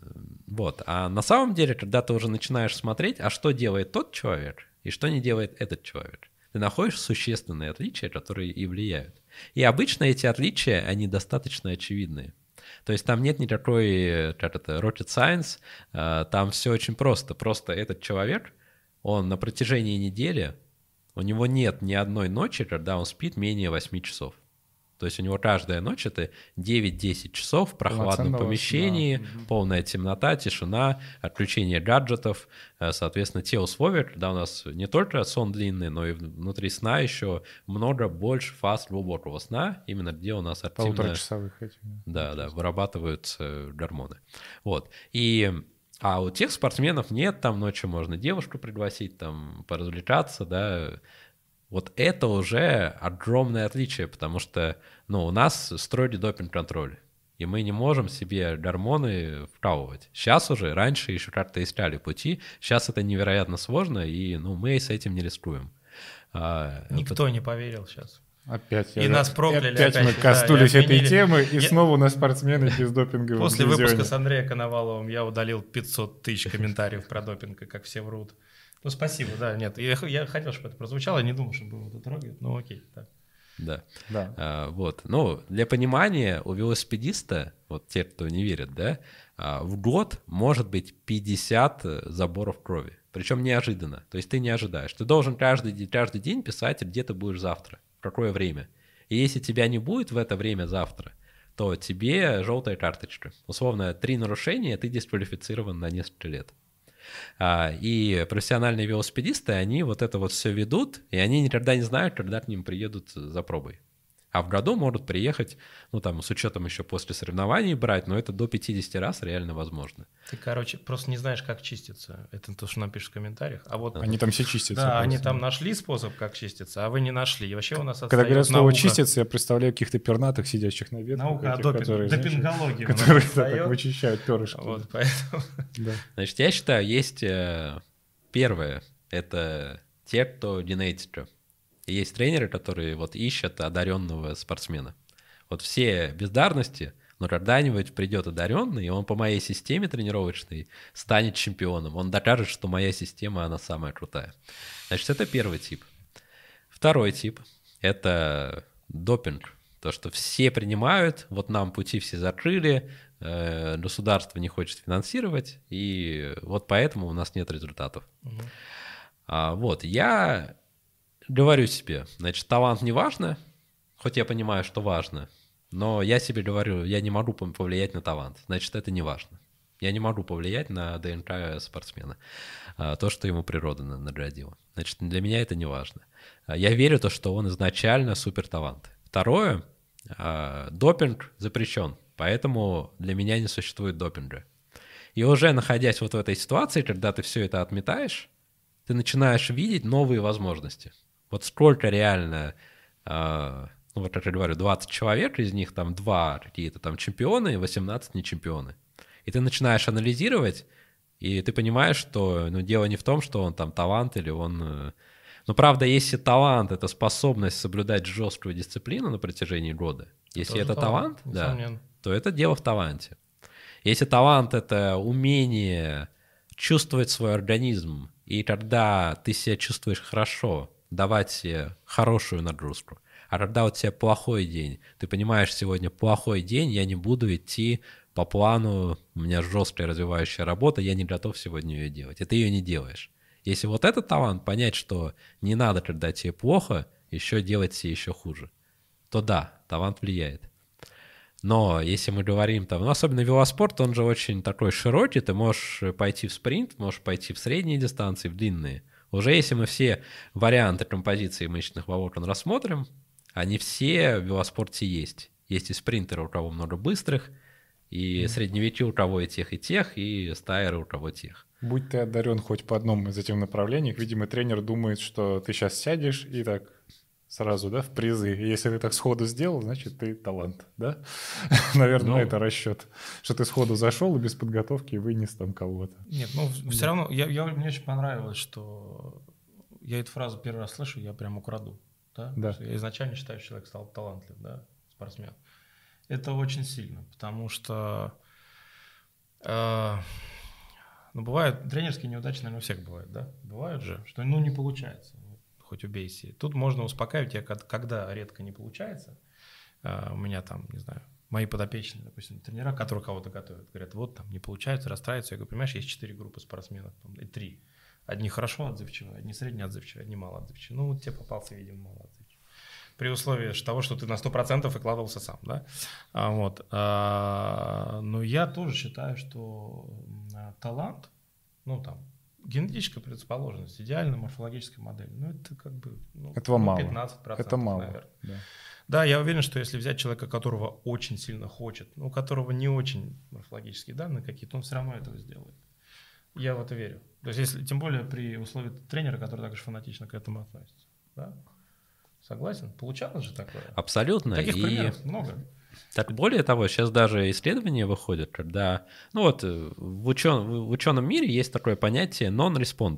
вот. А на самом деле, когда ты уже начинаешь смотреть, а что делает тот человек и что не делает этот человек, ты находишь существенные отличия, которые и влияют. И обычно эти отличия, они достаточно очевидные. То есть там нет никакой, как это, rocket science, там все очень просто. Просто этот человек, он на протяжении недели, у него нет ни одной ночи, когда он спит менее восьми часов. То есть у него каждая ночь — это девять-десять часов в прохладном помещении, да. Полная темнота, тишина, отключение гаджетов. Соответственно, те условия, когда у нас не только сон длинный, но и внутри сна еще много больше фаз глубокого сна, именно где у нас активно... Полуторачасовых этих. Да, да, вырабатываются гормоны. Вот. И... А у тех спортсменов нет, там ночью можно девушку пригласить, там поразвлекаться, да. Вот это уже огромное отличие, потому что, ну, у нас строгий допинг-контроль, и мы не можем себе гормоны вкалывать. Сейчас уже, раньше еще как-то искали пути, сейчас это невероятно сложно, и, ну, мы с этим не рискуем. Никто а, не поверил сейчас. Опять, и я, нас прокляли. опять, опять мы коснулись да, этой отменили. темы, и я... снова у нас спортсмены без допинга. После выпуска с Андреем Коноваловым я удалил пятьсот тысяч комментариев про допинг, как все врут. Ну, спасибо, да, нет, я, я хотел, чтобы это прозвучало, я не думал, что будем это трогать, ну, окей, да. Да. да. А, вот. Ну, для понимания, у велосипедиста, вот те, кто не верит, да, в год может быть пятьдесят заборов крови. Причем неожиданно. То есть ты не ожидаешь. Ты должен каждый, каждый день писать, где ты будешь завтра, в какое время. И если тебя не будет в это время завтра, то тебе желтая карточка. Условно, три нарушения, ты дисквалифицирован на несколько лет. И профессиональные велосипедисты, они вот это вот все ведут, и они никогда не знают, когда к ним приедут за пробой. А в году могут приехать, ну там, с учетом еще после соревнований брать, но это до пятидесяти раз реально возможно. Ты, короче, просто не знаешь, как чиститься. Это то, что нам пишут в комментариях. А вот они там все чистятся. Да, просто. они там нашли способ, как чиститься, а вы не нашли. И вообще у нас Когда говорят слово наука... «чиститься», я представляю каких-то пернатых, сидящих на ветках. Наука этих, о допинг... которые, допингологии. Знаешь, которые да, так вычищают перышки. Вот, поэтому... да. Значит, я считаю, есть э, первое, это те, кто генетика. И есть тренеры, которые вот ищут одаренного спортсмена. Вот все бездарности, но когда-нибудь придет одаренный, и он по моей системе тренировочной станет чемпионом. Он докажет, что моя система, она самая крутая. Значит, это первый тип. Второй тип — это допинг. То, что все принимают, вот нам пути все закрыли, э, государство не хочет финансировать, и вот поэтому у нас нет результатов. Угу. А, вот, я говорю себе, значит, талант не важно, хоть я понимаю, что важно, но я себе говорю, я не могу повлиять на талант, значит, это не важно. Я не могу повлиять на ДНК спортсмена, то, что ему природа наградила. Значит, для меня это не важно. Я верю в то, что он изначально суперталант. Второе, допинг запрещен, поэтому для меня не существует допинга. И уже находясь вот в этой ситуации, когда ты все это отметаешь, ты начинаешь видеть новые возможности. Вот сколько реально... Ну, вот как я говорю, двадцать человек, из них там два какие-то там чемпионы, восемнадцать не чемпионы. И ты начинаешь анализировать, и ты понимаешь, что ну, дело не в том, что он там талант или он... Ну, правда, если талант — это способность соблюдать жесткую дисциплину на протяжении года, если это талант, талант да, то это дело в таланте. Если талант — это умение чувствовать свой организм, и когда ты себя чувствуешь хорошо, давать себе хорошую нагрузку, а когда у тебя плохой день, ты понимаешь, сегодня плохой день, я не буду идти по плану, у меня жесткая развивающая работа, я не готов сегодня ее делать, и ты ее не делаешь. Если вот этот талант, понять, что не надо, когда тебе плохо, еще делать себе еще хуже, то да, талант влияет. Но если мы говорим там, ну особенно велоспорт, он же очень такой широкий, ты можешь пойти в спринт, можешь пойти в средние дистанции, в длинные. Уже если мы все варианты композиции мышечных волокон рассмотрим, они все в велоспорте есть. Есть и спринтеры, у кого много быстрых, и mm. средневеки, у кого и тех, и тех, и стайеры, у кого тех. Будь ты одарен хоть по одному из этих направлений, видимо, тренер думает, что ты сейчас сядешь и так сразу, да, в призы. И если ты так сходу сделал, значит, ты талант, да? Наверное, ну, это расчет. Что ты сходу зашел и без подготовки вынес там кого-то. Нет, ну все равно, я, я, мне очень понравилось, что я эту фразу первый раз слышу, я прям украду. Да? Да. Я изначально считаю, что человек стал талантлив, да, спортсмен. Это очень сильно, потому что э, ну, бывают тренерские неудачи, наверное, у всех бывает, да? Бывает же, что ну не получается, хоть убейся. Тут можно успокаивать, я когда редко не получается, э, у меня там, не знаю, мои подопечные, допустим, тренера, которые кого-то готовят, говорят, вот там не получается, расстраиваются. Я говорю, понимаешь, есть четыре группы спортсменов, там, и три. Одни хорошо отзывчивые, одни средне отзывчивые, одни мало отзывчивые. Ну, вот тебе попался, видимо, мало отзывчивый. При условии того, что ты на сто процентов выкладывался сам, да? А, вот. А, но я тоже считаю, что талант, ну, там, генетическая предрасположенность, идеальная морфологическая модель, ну, это как бы... Ну, Этого ну, мало. пятнадцать процентов, это мало, наверное. Да. Да, я уверен, что если взять человека, которого очень сильно хочет, ну, у которого не очень морфологические данные какие-то, он все равно этого сделает. Я в это верю. То есть, если, тем более при условии тренера, который также фанатично к этому относится. Да? Согласен? Получалось же такое? Абсолютно. Таких и... примеров много. Так более того, сейчас даже исследования выходят, когда... Ну вот в, учен... в ученом мире есть такое понятие non-responder.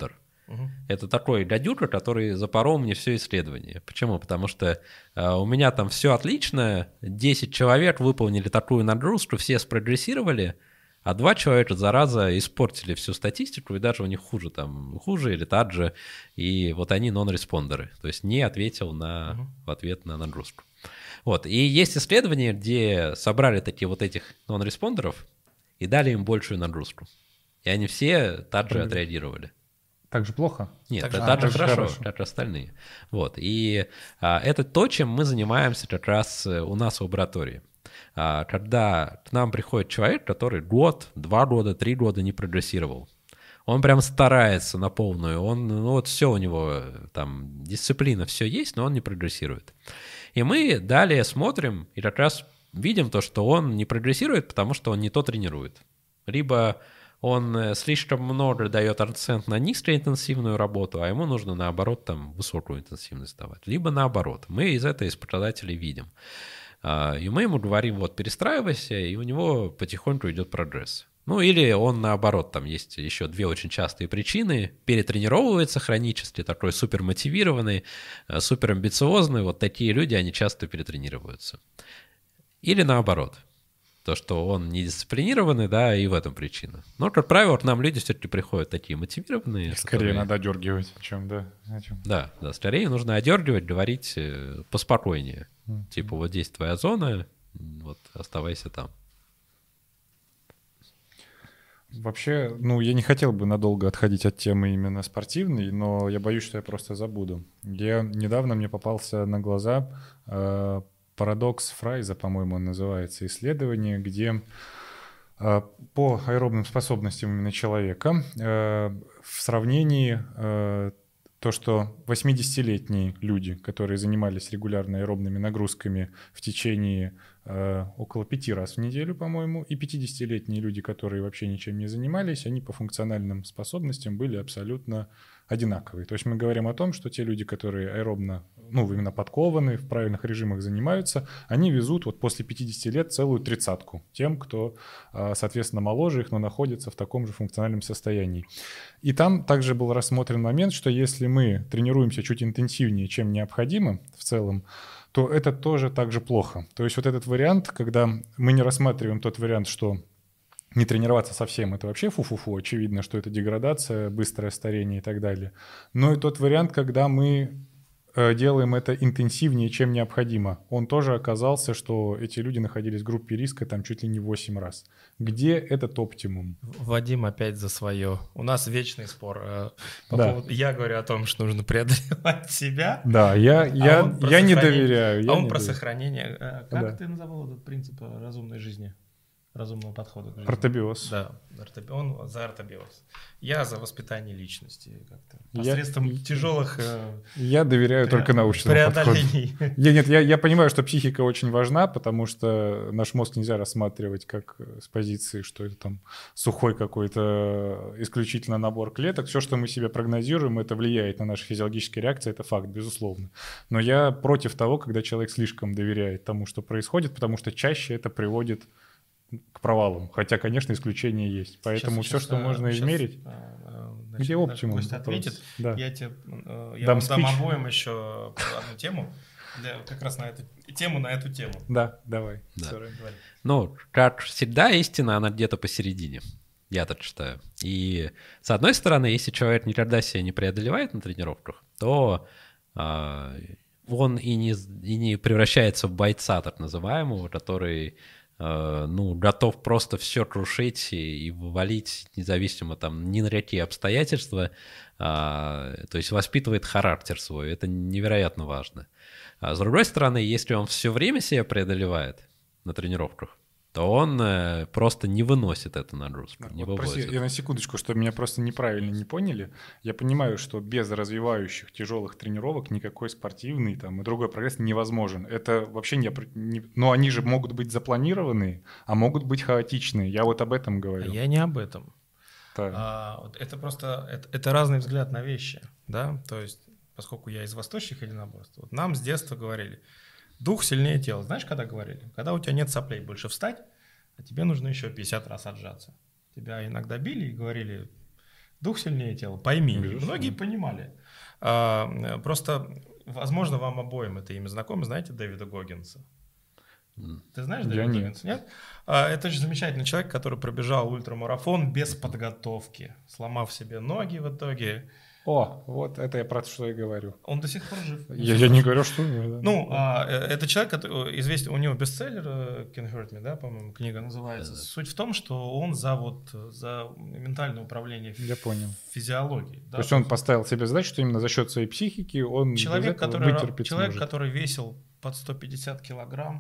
Угу. Это такой дядюка, который запорол мне все исследование. Почему? Потому что э, у меня там все отлично, десять человек выполнили такую нагрузку, все спрогрессировали, а два человека, зараза, испортили всю статистику, и даже у них хуже, там, хуже или так же, и вот они нон-респондеры, то есть не ответил на, угу. в ответ на нагрузку. Вот, и есть исследования, где собрали такие вот этих нон-респондеров и дали им большую нагрузку, и они все так же отреагировали. Так же плохо? Нет, так это же, так же а, хорошо, хорошо, как остальные. Вот. И а, это то, чем мы занимаемся как раз у нас в лаборатории. А, когда к нам приходит человек, который год, два года, три года не прогрессировал, он прям старается на полную, он, ну вот все у него, там, дисциплина, все есть, но он не прогрессирует. И мы далее смотрим и как раз видим то, что он не прогрессирует, потому что он не то тренирует. Либо он слишком много дает акцент на низкоинтенсивную работу, а ему нужно, наоборот, там, высокую интенсивность давать. Либо наоборот. Мы из этого из показателей видим. И мы ему говорим, вот, перестраивайся, и у него потихоньку идет прогресс. Ну, или он, наоборот, там есть еще две очень частые причины. Перетренировывается хронически, такой супермотивированный, суперамбициозный. Вот такие люди, они часто перетренировываются. Или наоборот. То, что он недисциплинированный, да, и в этом причина. Но, как правило, к нам люди все-таки приходят такие мотивированные. Их скорее которые... надо одергивать, чем, да. Чем. Да, да, скорее нужно одергивать, говорить поспокойнее. Mm-hmm. Типа, вот здесь твоя зона, вот оставайся там. Вообще, ну, я не хотел бы надолго отходить от темы именно спортивной, но я боюсь, что я просто забуду. Я недавно мне попался на глаза э, парадокс Фрайза, по-моему, он называется, исследование, где э, по аэробным способностям именно человека э, в сравнении э, то, что восьмидесятилетние люди, которые занимались регулярно аэробными нагрузками в течение э, около пяти раз в неделю, по-моему, и пятидесятилетние люди, которые вообще ничем не занимались, они по функциональным способностям были абсолютно одинаковые. То есть мы говорим о том, что те люди, которые аэробно, ну, именно подкованы, в правильных режимах занимаются, они везут вот после пятидесяти лет целую тридцатку тем, кто, соответственно, моложе их, но находится в таком же функциональном состоянии. И там также был рассмотрен момент, что если мы тренируемся чуть интенсивнее, чем необходимо в целом, то это тоже так же плохо. То есть вот этот вариант, когда мы не рассматриваем тот вариант, что не тренироваться совсем, это вообще фу-фу-фу, очевидно, что это деградация, быстрое старение и так далее. Но и тот вариант, когда мы делаем это интенсивнее, чем необходимо, он тоже оказался, что эти люди находились в группе риска там чуть ли не восемь раз. Где этот оптимум? Вадим опять за свое. У нас вечный спор. По да. поводу... Я говорю о том, что нужно преодолевать себя. Да, я, а я, я не доверяю. Я а он не про доверяю. сохранение. Как да. ты называл этот принцип разумной жизни? Разумного подхода к жизни. Ортобиоз. Да, он за ортобиоз. Я за воспитание личности как-то. Посредством я, тяжелых... Я доверяю только научному подходу. Я, нет, я, я понимаю, что психика очень важна, потому что наш мозг нельзя рассматривать как с позиции, что это там сухой какой-то исключительно набор клеток. Все, что мы себе прогнозируем, это влияет на наши физиологические реакции, это факт, безусловно. Но я против того, когда человек слишком доверяет тому, что происходит, потому что чаще это приводит к провалам. Хотя, конечно, исключения есть. Поэтому сейчас, все, что а, можно сейчас, измерить, а, значит, где оптимум. Гость ответит. Да. Я, тебе, я дам вам спич. дам обоим еще одну тему, для, как раз на эту тему, на эту тему. Да, давай. Да. Ну, как всегда, истина, она где-то посередине. Я так считаю. И с одной стороны, если человек никогда себя не преодолевает на тренировках, то а, он и не, и не превращается в бойца, так называемого, который... ну, готов просто все крушить и вывалить независимо там ни на какие обстоятельства, а, то есть воспитывает характер свой, это невероятно важно. А с другой стороны, если он все время себя преодолевает на тренировках, то он э, просто не выносит эту нагрузку, не вот, вывозит. Прости, я на секундочку, чтобы меня просто неправильно не поняли. Я понимаю, что без развивающих тяжелых тренировок никакой спортивный там, и другой прогресс невозможен. Это вообще не, не... Но они же могут быть запланированные, а могут быть хаотичные. Я вот об этом говорю. А я не об этом. Да. А, это просто это, это разный взгляд на вещи. Да? То есть, поскольку я из восточных единоборств, вот нам с детства говорили, дух сильнее тела. Знаешь, когда говорили? Когда у тебя нет соплей, больше встать, а тебе нужно еще пятьдесят раз отжаться. Тебя иногда били и говорили, Дух сильнее тела. Пойми. Безусловно. Многие понимали. А, просто, возможно, вам обоим это имя знакомо. Знаете Дэвида Гоггинса? Ты знаешь Дэвида Гоггинса? Нет? А, это же замечательный человек, который пробежал ультрамарафон без подготовки, сломав себе ноги в итоге. О, вот это я про что и говорю. Он до сих пор жив. Я, я не говорю, что... Ну, а, это человек, который известен, у него бестселлер Can Hurt Me, да, по-моему, книга называется. Да. Суть в том, что он за вот за ментальное управление я понял. физиологией. Да? То есть он поставил себе задачу, что именно за счет своей психики он человек, который, вытерпеть человек, сможет. который весил под сто пятьдесят килограмм,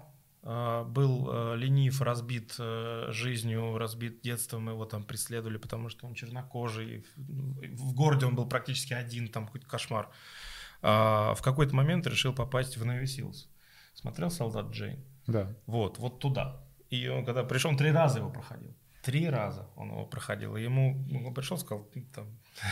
был ленив, разбит жизнью, разбит детством, его там преследовали, потому что он чернокожий, в городе он был практически один, там какой-то кошмар. В какой-то момент решил попасть в Navy Seals. Смотрел «Солдат Джейн»? Да. Вот, вот туда. И он когда пришел, он три раза его проходил. Три раза он его проходил. И ему он пришел, сказал, там...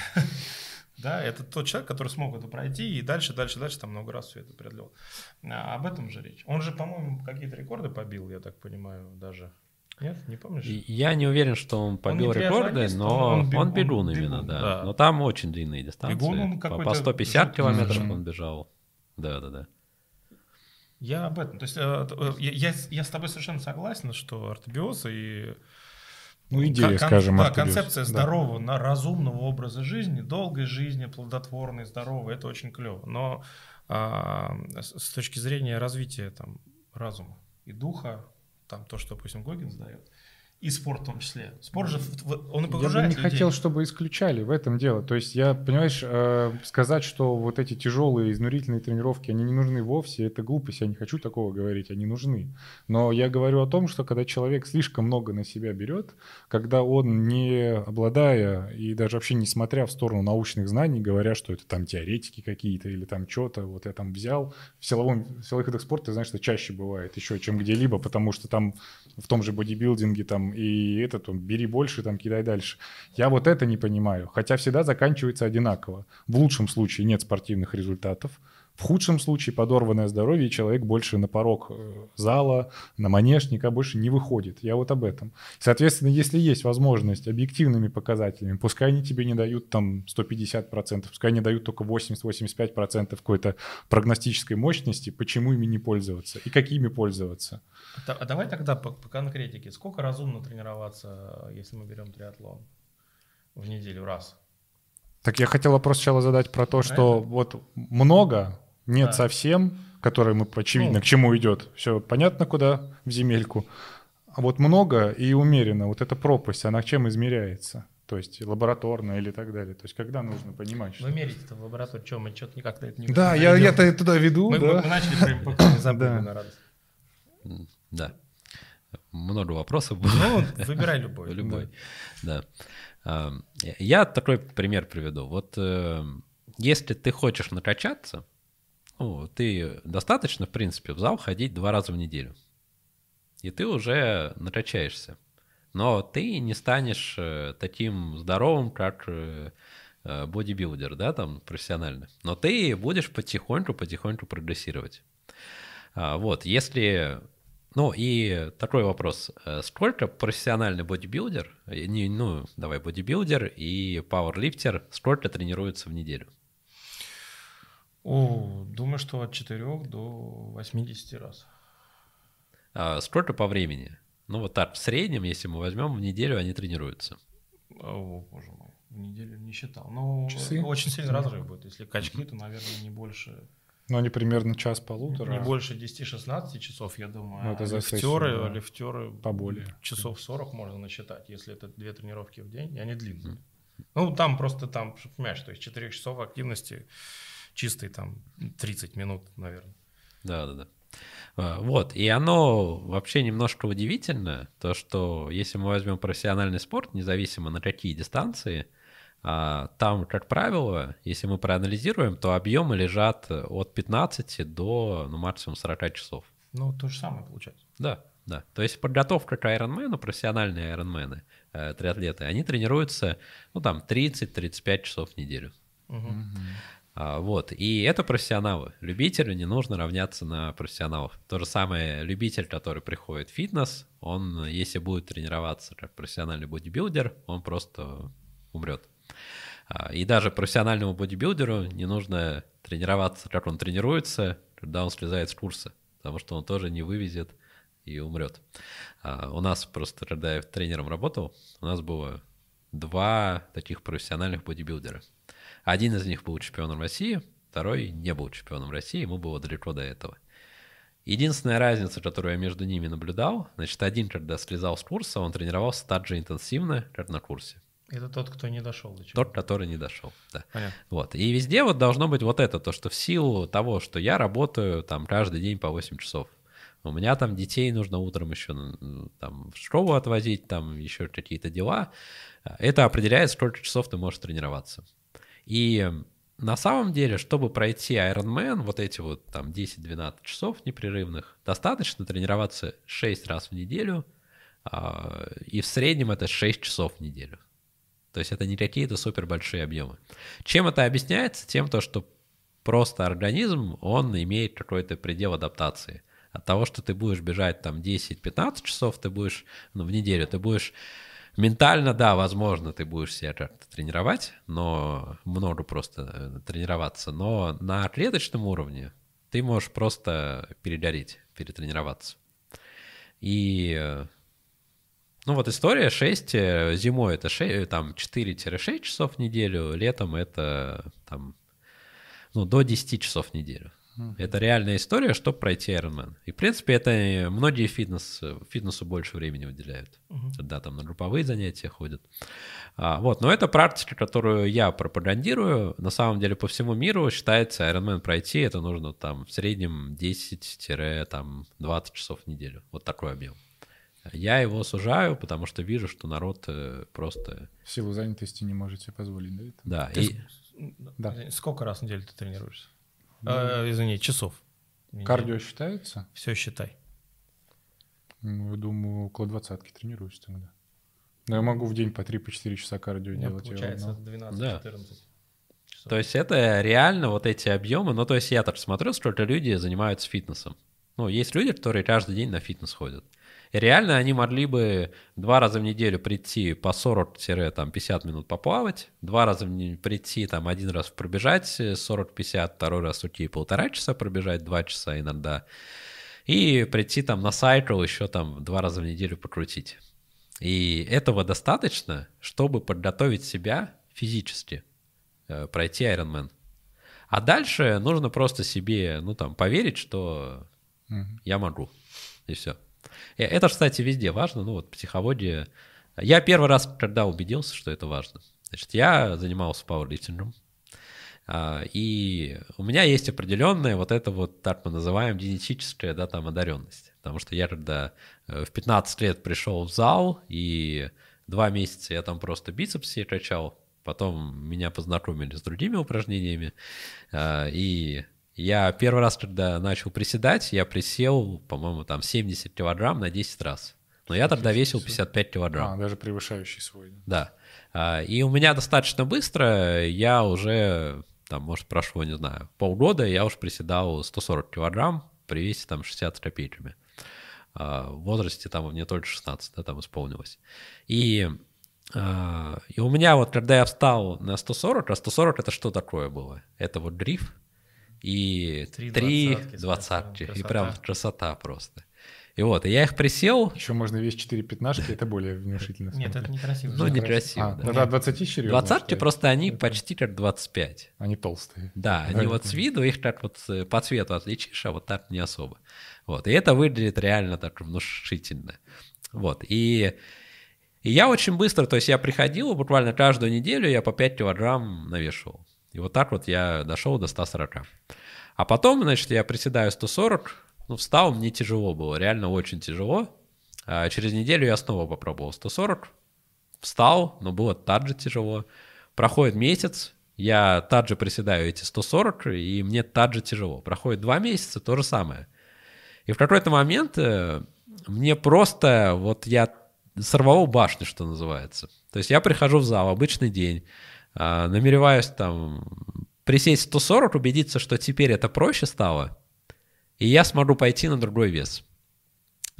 Да, это тот человек, который смог это пройти и дальше, дальше, дальше там много раз все это преодолел. А об этом же речь. Он же, по-моему, какие-то рекорды побил, я так понимаю, даже. Нет, не помнишь? Я не уверен, что он побил он рекорды, но он, он, он бегун он именно, бегун, да. да. Но там очень длинные дистанции. Бегун он по, по сто пятьдесят километров mm-hmm. он бежал. Да, да, да. Я об этом. То есть я, я, я с тобой совершенно согласен, что ортобиоз и Ну, идея, кон- скажем, да, концепция здорового, да. разумного образа жизни, долгой жизни, плодотворной, здоровой, это очень клево. Но а, с, с точки зрения развития там, разума и духа, там то, что, допустим, Гоггинс дает, и спорт в том числе. Спорт же, он и погружает Я бы не людей. хотел, чтобы исключали, в этом дело. То есть я, понимаешь, э, сказать, что вот эти тяжелые, изнурительные тренировки, они не нужны вовсе, это глупость, я не хочу такого говорить, они нужны. Но я говорю о том, что когда человек слишком много на себя берет, когда он, не обладая и даже вообще не смотря в сторону научных знаний, говоря, что это там теоретики какие-то или там что-то, вот я там взял, в, силовом, в силовых видах спорта, ты знаешь, что чаще бывает еще, чем где-либо, потому что там в том же бодибилдинге там и этот, он, бери больше, там, кидай дальше. Я вот это не понимаю. Хотя всегда заканчивается одинаково. В лучшем случае нет спортивных результатов. В худшем случае подорванное здоровье, и человек больше на порог зала, на манеж никогда больше не выходит. Я вот об этом. Соответственно, если есть возможность объективными показателями, пускай они тебе не дают там сто пятьдесят процентов, пускай они дают только восемьдесят-восемьдесят пять процентов какой-то прогностической мощности, почему ими не пользоваться и какими пользоваться? А давай тогда по, по конкретике. Сколько разумно тренироваться, если мы берем триатлон в неделю раз? Так я хотел вопрос сначала задать про то, что это? Вот много, нет да. совсем, который мы, очевидно, ну, к чему идет. Все понятно, куда, в земельку. А вот много и умеренно, вот эта пропасть, она чем измеряется? То есть лабораторно или так далее. То есть когда нужно понимать, что... Вы мерите это в лаборатории, что мы что-то никак на это не... Да, я, я-то туда веду, мы, да. Мы, мы начали прям пока не забыли на радость. Да. Много вопросов. Ну, выбирай любой. Любой, да. Я такой пример приведу. Вот если ты хочешь накачаться, ну, ты достаточно, в принципе, в зал ходить два раза в неделю. И ты уже накачаешься. Но ты не станешь таким здоровым, как бодибилдер, да, там, профессиональный. Но ты будешь потихоньку-потихоньку прогрессировать. Вот, если... Ну и такой вопрос. Сколько профессиональный бодибилдер, не, ну давай бодибилдер и пауэрлифтер, сколько тренируются в неделю? О, думаю, что от четырёх до восьмидесяти раз. А сколько по времени? Ну вот так, в среднем, если мы возьмем, в неделю они тренируются. О, боже мой, в неделю не считал. Ну, Часы? Очень сильный разрыв будет. Если качки, то, наверное, не больше... Ну, они примерно час-полутора. Не больше десяти-шестнадцати часов, я думаю. Ну, это а за лифтеры, сессию, да. лифтеры поболее. Часов сорок можно насчитать, если это две тренировки в день, и они длинные. Mm. Ну, там просто, там, понимаешь, то есть четыре часов активности чистой там тридцать минут, наверное. Да-да-да. Вот, и оно вообще немножко удивительно, то, что если мы возьмем профессиональный спорт, независимо на какие дистанции, там, как правило, если мы проанализируем, то объемы лежат от пятнадцати до, ну, максимум сорока часов. Ну, то же самое получается. Да, да. То есть подготовка к айронмену, профессиональные айронмены, э, триатлеты, они тренируются, ну, там, тридцать-тридцать пять часов в неделю. Угу. А, вот, и это профессионалы. Любителю не нужно равняться на профессионалов. То же самое любитель, который приходит в фитнес, он, если будет тренироваться как профессиональный бодибилдер, он просто умрет. И даже профессиональному бодибилдеру не нужно тренироваться, как он тренируется, когда он слезает с курса, потому что он тоже не вывезет и умрет. У нас просто, когда я тренером работал, у нас было два таких профессиональных бодибилдера. Один из них был чемпионом России, второй не был чемпионом России, ему было далеко до этого. Единственная разница, которую я между ними наблюдал, значит, один, когда слезал с курса, он тренировался так же интенсивно, как на курсе. Это тот, кто не дошел до чего? Тот, который не дошел, да. Понятно. Вот. И везде вот должно быть вот это, то, что в силу того, что я работаю там каждый день по восемь часов, у меня там детей нужно утром еще там, в школу отвозить, там еще какие-то дела, это определяет, сколько часов ты можешь тренироваться. И на самом деле, чтобы пройти Ironman, вот эти вот там десять-двенадцать часов непрерывных, достаточно тренироваться шесть раз в неделю, и в среднем это шесть часов в неделю. То есть это не какие-то супер большие объемы. Чем это объясняется? Тем, то, что просто организм, он имеет какой-то предел адаптации. От того, что ты будешь бежать там десять-пятнадцать часов, ты будешь, ну, в неделю, ты будешь ментально, да, возможно, ты будешь себя как-то тренировать, но много просто тренироваться, но на клеточном уровне ты можешь просто перегореть, перетренироваться. И ну вот история шесть, зимой это шесть, там четыре-шесть часов в неделю, летом это там, ну, до десяти часов в неделю. Uh-huh. Это реальная история, чтобы пройти Ironman. И, в принципе, это многие фитнес, фитнесу больше времени выделяют, uh-huh. когда там на групповые занятия ходят. А, вот, но это практика, которую я пропагандирую. На самом деле по всему миру считается, Ironman пройти, это нужно там в среднем десять-двадцать часов в неделю. Вот такой объем. Я его сужаю, потому что вижу, что народ просто... В силу занятости не можете позволить, да? Это? Да. Ты И... да. Сколько раз в неделю ты тренируешься? Ну, а, извини, часов. Кардио считается? Все считай. Ну, я думаю, около двадцатки тренируюсь тогда. Но я могу в день по три-четыре часа кардио ну, делать. Получается двенадцать-четырнадцать да. часов. То есть это реально вот эти объемы. Ну, то есть я так смотрю, сколько люди занимаются фитнесом. Ну, есть люди, которые каждый день на фитнес ходят. И реально они могли бы два раза в неделю прийти по сорок-пятьдесят минут поплавать, два раза в неделю прийти, там, один раз пробежать сорок-пятьдесят, второй раз уйти полтора часа пробежать, два часа иногда, и прийти там на сайкл еще там два раза в неделю покрутить. И этого достаточно, чтобы подготовить себя физически, э, пройти Ironman. А дальше нужно просто себе, ну, там, поверить, что mm-hmm. я могу, и все. Это, кстати, везде важно, ну вот психология. Я первый раз, когда убедился, что это важно. Значит, я занимался пауэрлифтингом, и у меня есть определенная вот эта вот, так мы называем, генетическая, да, там, одаренность. Потому что я когда в пятнадцать лет пришел в зал, и два месяца я там просто бицепс себе качал, потом меня познакомили с другими упражнениями, и... Я первый раз, когда начал приседать, я присел, по-моему, там семьдесят килограмм на десять раз. Но я тогда весил пятьдесят пять килограмм. А, даже превышающий свой. Да. И у меня достаточно быстро, я уже, там, может, прошло, не знаю, полгода, я уже приседал сто сорок килограмм при весе там шестьдесят с копейками. В возрасте там мне только шестнадцать, да, там исполнилось. И... И у меня вот, когда я встал на сто сорок, а сто сорок это что такое было? Это вот дрифт. И три двадцатки, и прям красота просто. И вот, и я их присел. Еще можно весь четыре пятнашки, это более внушительно. Нет, это некрасиво. Ну, некрасиво, а, да. Да, двадцати серьезно. Двадцатки просто они это... почти как двадцать пять. Они толстые. Да, они вот с виду, их так вот по цвету отличишь, а вот так не особо. Вот, и это выглядит реально так внушительно. Вот, и... И я очень быстро, то есть я приходил, буквально каждую неделю я по пять килограмм навешивал. И вот так вот я дошел до ста сорока. А потом, значит, я приседаю сто сорок, ну, встал, мне тяжело было, реально очень тяжело. А через неделю я снова попробовал сто сорок, встал, но было так же тяжело. Проходит месяц, я так же приседаю эти сто сорок, и мне так же тяжело. Проходит два месяца, то же самое. И в какой-то момент мне просто, вот я сорвало башню, что называется. То есть я прихожу в зал, обычный день, намереваюсь там присесть сто сорок, убедиться, что теперь это проще стало, и я смогу пойти на другой вес.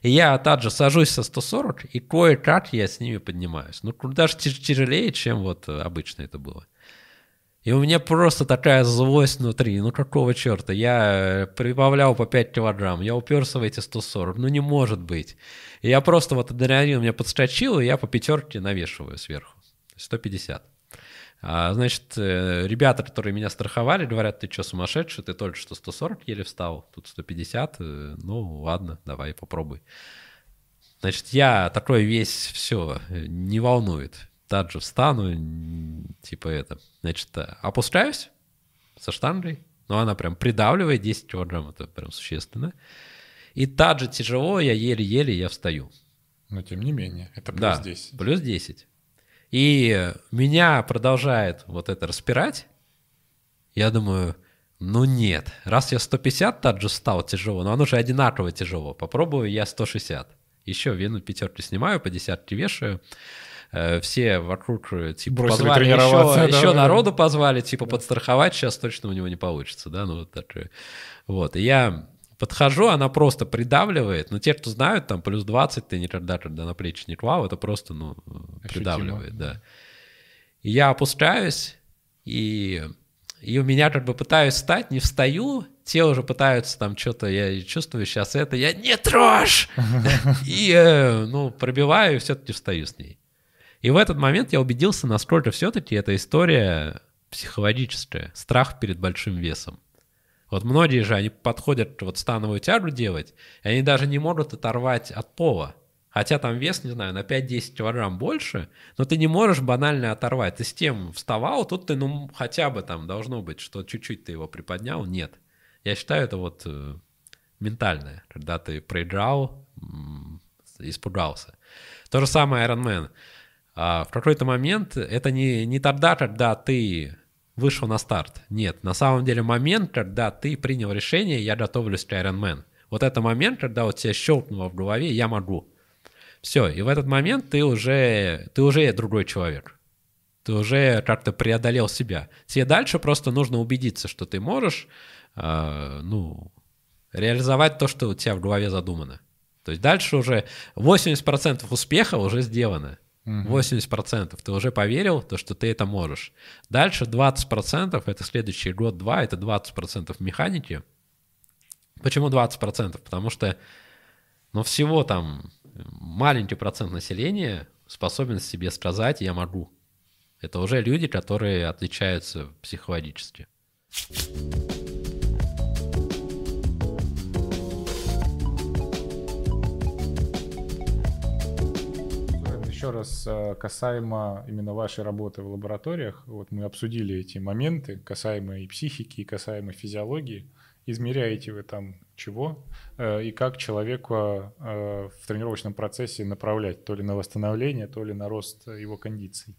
И я также сажусь со сто сорок, и кое-как я с ними поднимаюсь. Ну, даже тяжелее, чем вот обычно это было. И у меня просто такая злость внутри. Ну, какого черта? Я прибавлял по пять килограмм, я уперся в эти сто сорок. Ну, не может быть. И я просто вот адреналин меня подскочил, и я по пятерке навешиваю сверху. сто пятьдесят. А, значит, ребята, которые меня страховали, говорят, ты что, сумасшедший, ты только что сто сорок еле встал, тут сто пятьдесят, ну ладно, давай попробуй. Значит, я такой весь, все, не волнует. Также встану, типа это. Значит, опускаюсь со штангой, но она прям придавливает десять килограмм, это прям существенно. И так же тяжело, я еле-еле я встаю. Но тем не менее, это плюс да, десять. плюс десять. И меня продолжает вот это распирать. Я думаю, ну нет, раз я сто пятьдесят так же встал тяжело, но оно же одинаково тяжело. Попробую я сто шестьдесят. Еще вену пятерки снимаю, по десятке вешаю. Все вокруг типа бросили позвали, тренироваться, еще, да, еще да, народу да. позвали, типа да. подстраховать, сейчас точно у него не получится. Да? Ну, вот, так, вот. И я подхожу, она просто придавливает. Но те, кто знают, там плюс двадцать, ты никогда, когда на плечи не клал, это просто ну, придавливает. Да. И я опускаюсь, и, и у меня как бы пытаюсь встать, не встаю, те уже пытаются там что-то, я чувствую сейчас это, я не трожь! И, ну, пробиваю, и все-таки встаю с ней. И в этот момент я убедился, насколько все-таки эта история психологическая, страх перед большим весом. Вот многие же, они подходят вот становую тягу делать, и они даже не могут оторвать от пола. Хотя там вес, не знаю, на пять-десять килограмм больше, но ты не можешь банально оторвать. Ты с тем вставал, тут ты, ну, хотя бы там должно быть, что чуть-чуть ты его приподнял. Нет. Я считаю, это вот э, ментальное, когда ты проиграл, м- испугался. То же самое Iron Man. А в какой-то момент это не, не тогда, когда ты вышел на старт. Нет, на самом деле момент, когда ты принял решение, я готовлюсь к Iron Man. Вот это момент, когда у тебя щелкнуло в голове, я могу. Все, и в этот момент ты уже, ты уже другой человек. Ты уже как-то преодолел себя. Тебе дальше просто нужно убедиться, что ты можешь э, ну, реализовать то, что у тебя в голове задумано. То есть дальше уже восемьдесят процентов успеха уже сделано. восемьдесят процентов ты уже поверил, то, что ты это можешь. Дальше двадцать процентов, это следующий год-два, это двадцать процентов механики. Почему двадцать процентов? Потому что ну, всего там маленький процент населения способен себе сказать «я могу». Это уже люди, которые отличаются психологически. Еще раз касаемо именно вашей работы в лабораториях, вот мы обсудили эти моменты, касаемо и психики, и касаемо физиологии. Измеряете вы там чего и как человека в тренировочном процессе направлять, то ли на восстановление, то ли на рост его кондиций?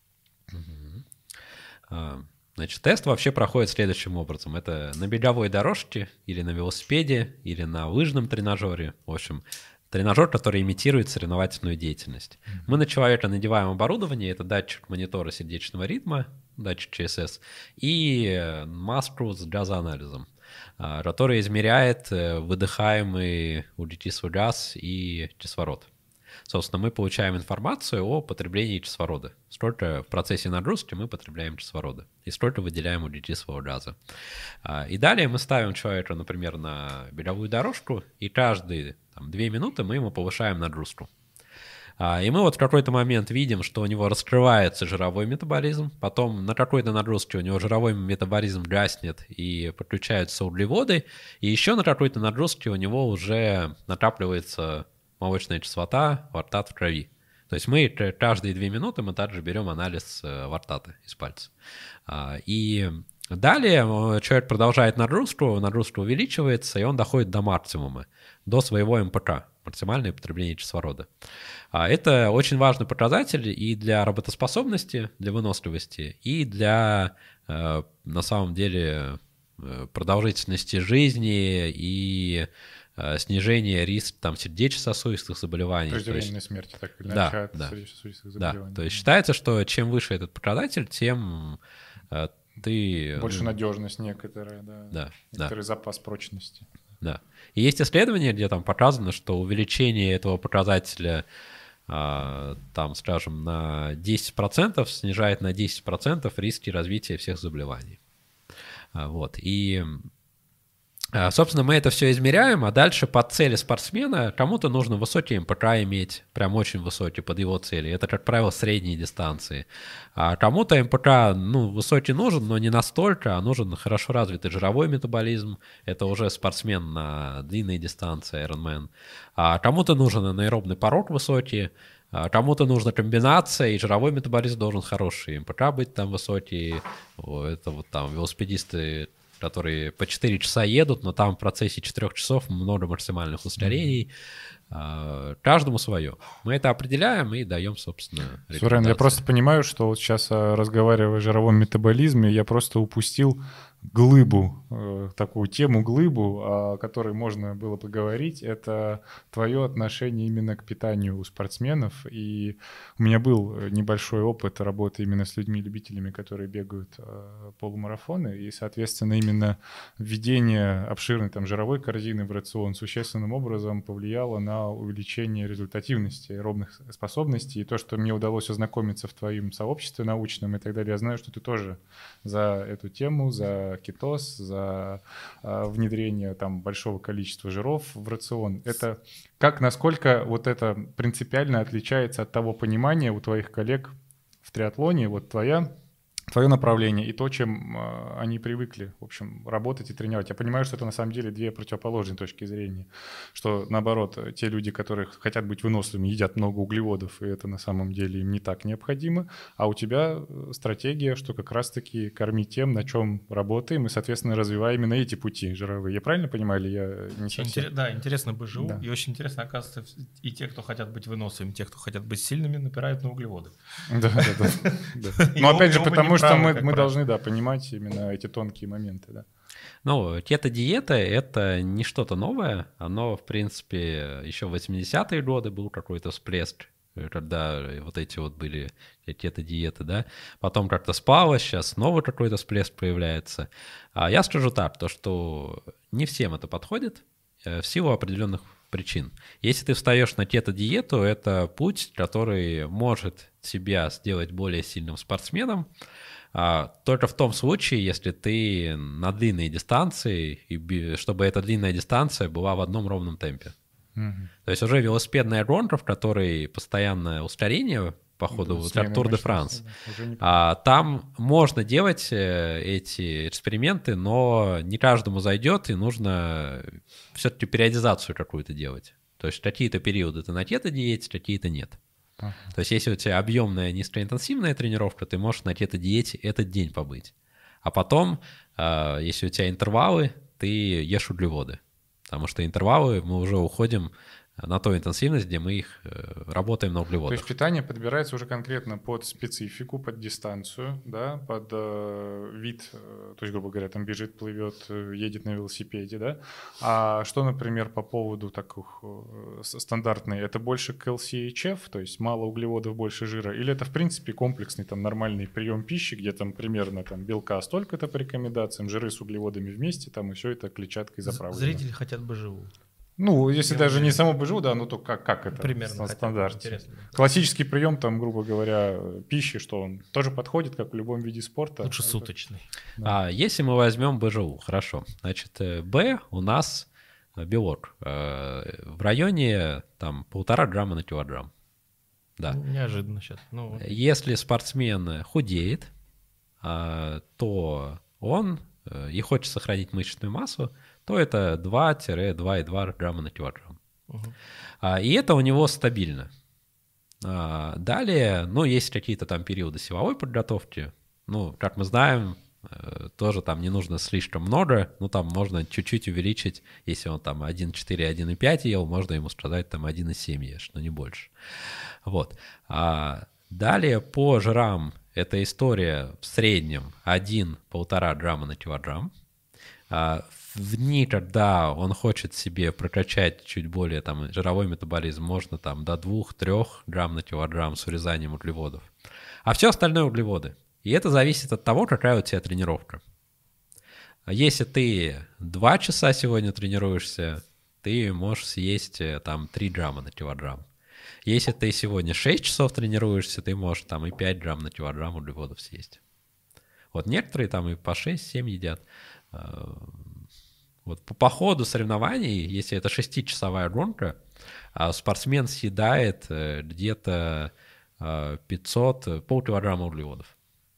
Значит, тест вообще проходит следующим образом. Это на беговой дорожке или на велосипеде, или на лыжном тренажере. В общем, тренажер, который имитирует соревновательную деятельность. Mm-hmm. Мы на человека надеваем оборудование, это датчик монитора сердечного ритма, датчик Ч С С, и маску с газоанализом, который измеряет выдыхаемый углекислый газ и кислород. Собственно, мы получаем информацию о потреблении кислорода. Сколько в процессе нагрузки мы потребляем кислорода и сколько выделяем углекислого газа. И далее мы ставим человека, например, на беговую дорожку, и каждые там, две минуты мы ему повышаем нагрузку. И мы вот в какой-то момент видим, что у него раскрывается жировой метаболизм, потом на какой-то нагрузке у него жировой метаболизм гаснет и подключаются углеводы, и еще на какой-то нагрузке у него уже накапливается молочная кислота, лактат в крови. То есть мы каждые две минуты мы также берем анализ лактата из пальца. И далее человек продолжает нагрузку, нагрузка увеличивается, и он доходит до максимума, до своего эм пэ ка, максимальное потребление кислорода. Это очень важный показатель и для работоспособности, для выносливости, и для, на самом деле, продолжительности жизни и снижение риска там, сердечно-сосудистых заболеваний. Преждевременной смерти, так или да, иначе, от да, сердечно-сосудистых заболеваний. Да, то есть считается, что чем выше этот показатель, тем э, ты... Больше ну, надежность некоторая, да. Да, некоторый да. запас прочности. Да. И есть исследования, где там показано, что увеличение этого показателя, там, скажем, на десять процентов снижает на десять процентов риски развития всех заболеваний. Вот. И, собственно, мы это все измеряем, а дальше по цели спортсмена кому-то нужно высокий эм пэ ка иметь, прям очень высокий под его цели. Это, как правило, средние дистанции. А кому-то эм пэ ка, ну, высокий нужен, но не настолько, а нужен хорошо развитый жировой метаболизм. Это уже спортсмен на длинные дистанции, Ironman. А кому-то нужен анаэробный порог высокий, а кому-то нужна комбинация, и жировой метаболизм должен хороший, эм пэ ка быть там высокий. Это вот там велосипедисты, которые по четыре часа едут, но там в процессе четырёх часов много максимальных ускорений. Mm-hmm. Каждому свое. Мы это определяем и даем, собственно, рекомендации. Сурен, я просто понимаю, что вот сейчас, разговаривая о жировом метаболизме, я просто упустил глыбу, э, такую тему глыбу, о которой можно было поговорить. Это твое отношение именно к питанию у спортсменов. И у меня был небольшой опыт работы именно с людьми-любителями, которые бегают э, полумарафоны. И, соответственно, именно введение обширной там жировой корзины в рацион существенным образом повлияло на увеличение результативности аэробных способностей. И то, что мне удалось ознакомиться в твоем сообществе научном и так далее, я знаю, что ты тоже за эту тему, за кетоз, за э, внедрение там большого количества жиров в рацион. Это как, насколько вот это принципиально отличается от того понимания у твоих коллег в триатлоне, вот твоя твое направление и то, чем э, они привыкли, в общем, работать и тренировать. Я понимаю, что это на самом деле две противоположные точки зрения, что наоборот, те люди, которые хотят быть выносливыми, едят много углеводов, и это на самом деле им не так необходимо, а у тебя стратегия, что как раз-таки кормить тем, на чем работаем, и, соответственно, развивая именно эти пути жировые. Я правильно понимаю, или я не совсем? Интерес, да, интересно БЖУ, да. И очень интересно, оказывается, и те, кто хотят быть выносливыми, те, кто хотят быть сильными, напирают на углеводы. Да, да, да. Но опять же, потому что мы, мы должны, да, понимать именно эти тонкие моменты, да. Ну, кето-диета — это не что-то новое. Оно, в принципе, еще в восьмидесятые годы был какой-то всплеск, когда вот эти вот были кето-диеты, да. Потом как-то спало, сейчас новый какой-то всплеск появляется. А я скажу так, то, что не всем это подходит в силу определенных причин. Если ты встаешь на кето-диету, это путь, который может тебя сделать более сильным спортсменом, только в том случае, если ты на длинные дистанции, и чтобы эта длинная дистанция была в одном ровном темпе. Mm-hmm. То есть уже велосипедная гонка, в которой постоянное ускорение по ходу, вот как Тур де Франс, а, там можно делать эти эксперименты, но не каждому зайдет, и нужно все-таки периодизацию какую-то делать. То есть какие-то периоды ты на кето-диете, какие-то нет. Uh-huh. То есть если у тебя объемная низкоинтенсивная тренировка, ты можешь на кето-диете этот день побыть. А потом, э, если у тебя интервалы, ты ешь углеводы. Потому что интервалы мы уже уходим на ту интенсивность, где мы их э, работаем на углеводах. То есть питание подбирается уже конкретно под специфику, под дистанцию, да, под э, вид, э, то есть, грубо говоря, там бежит, плывет, едет на велосипеде, да. А что, например, по поводу таких э, стандартной, это больше к эл си эйч эф, то есть мало углеводов, больше жира, или это, в принципе, комплексный там нормальный прием пищи, где там примерно там белка столько-то по рекомендациям, жиры с углеводами вместе, там и все это клетчаткой заправлено. Зрители хотят БЖУ. Ну, если я даже не само БЖУ, да, ну то как, как это примерно в стандарте? Классический прием, там, грубо говоря, пищи, что он тоже подходит, как в любом виде спорта. Лучше суточный. Да. А если мы возьмем БЖУ, хорошо, значит, Б у нас белок в районе там полтора грамма на килограмм. Да. Неожиданно сейчас. Ну... Если спортсмен худеет, то он и хочет сохранить мышечную массу, то это два-два и два грамма на килограмм. Uh-huh. И это у него стабильно. Далее, ну, есть какие-то там периоды силовой подготовки. Ну, как мы знаем, тоже там не нужно слишком много, ну, там можно чуть-чуть увеличить, если он там один и четыре, один и пять ел, можно ему сказать там один и семь ешь, но не больше. Вот. А далее по жирам эта история в среднем один-полтора грамма на килограмм. В дни, когда он хочет себе прокачать чуть более там жировой метаболизм, можно там до двух-трёх грамм на килограмм с урезанием углеводов. А все остальное углеводы. И это зависит от того, какая у тебя тренировка. если ты два часа сегодня тренируешься, ты можешь съесть там три грамма на килограмм. Если ты сегодня шесть часов тренируешься, ты можешь там и пять грамм на килограмм углеводов съесть. Вот некоторые там и по шесть-семь едят. Вот по, по ходу соревнований, если это шестичасовая гонка, спортсмен съедает где-то пятьсот, полкилограмма углеводов.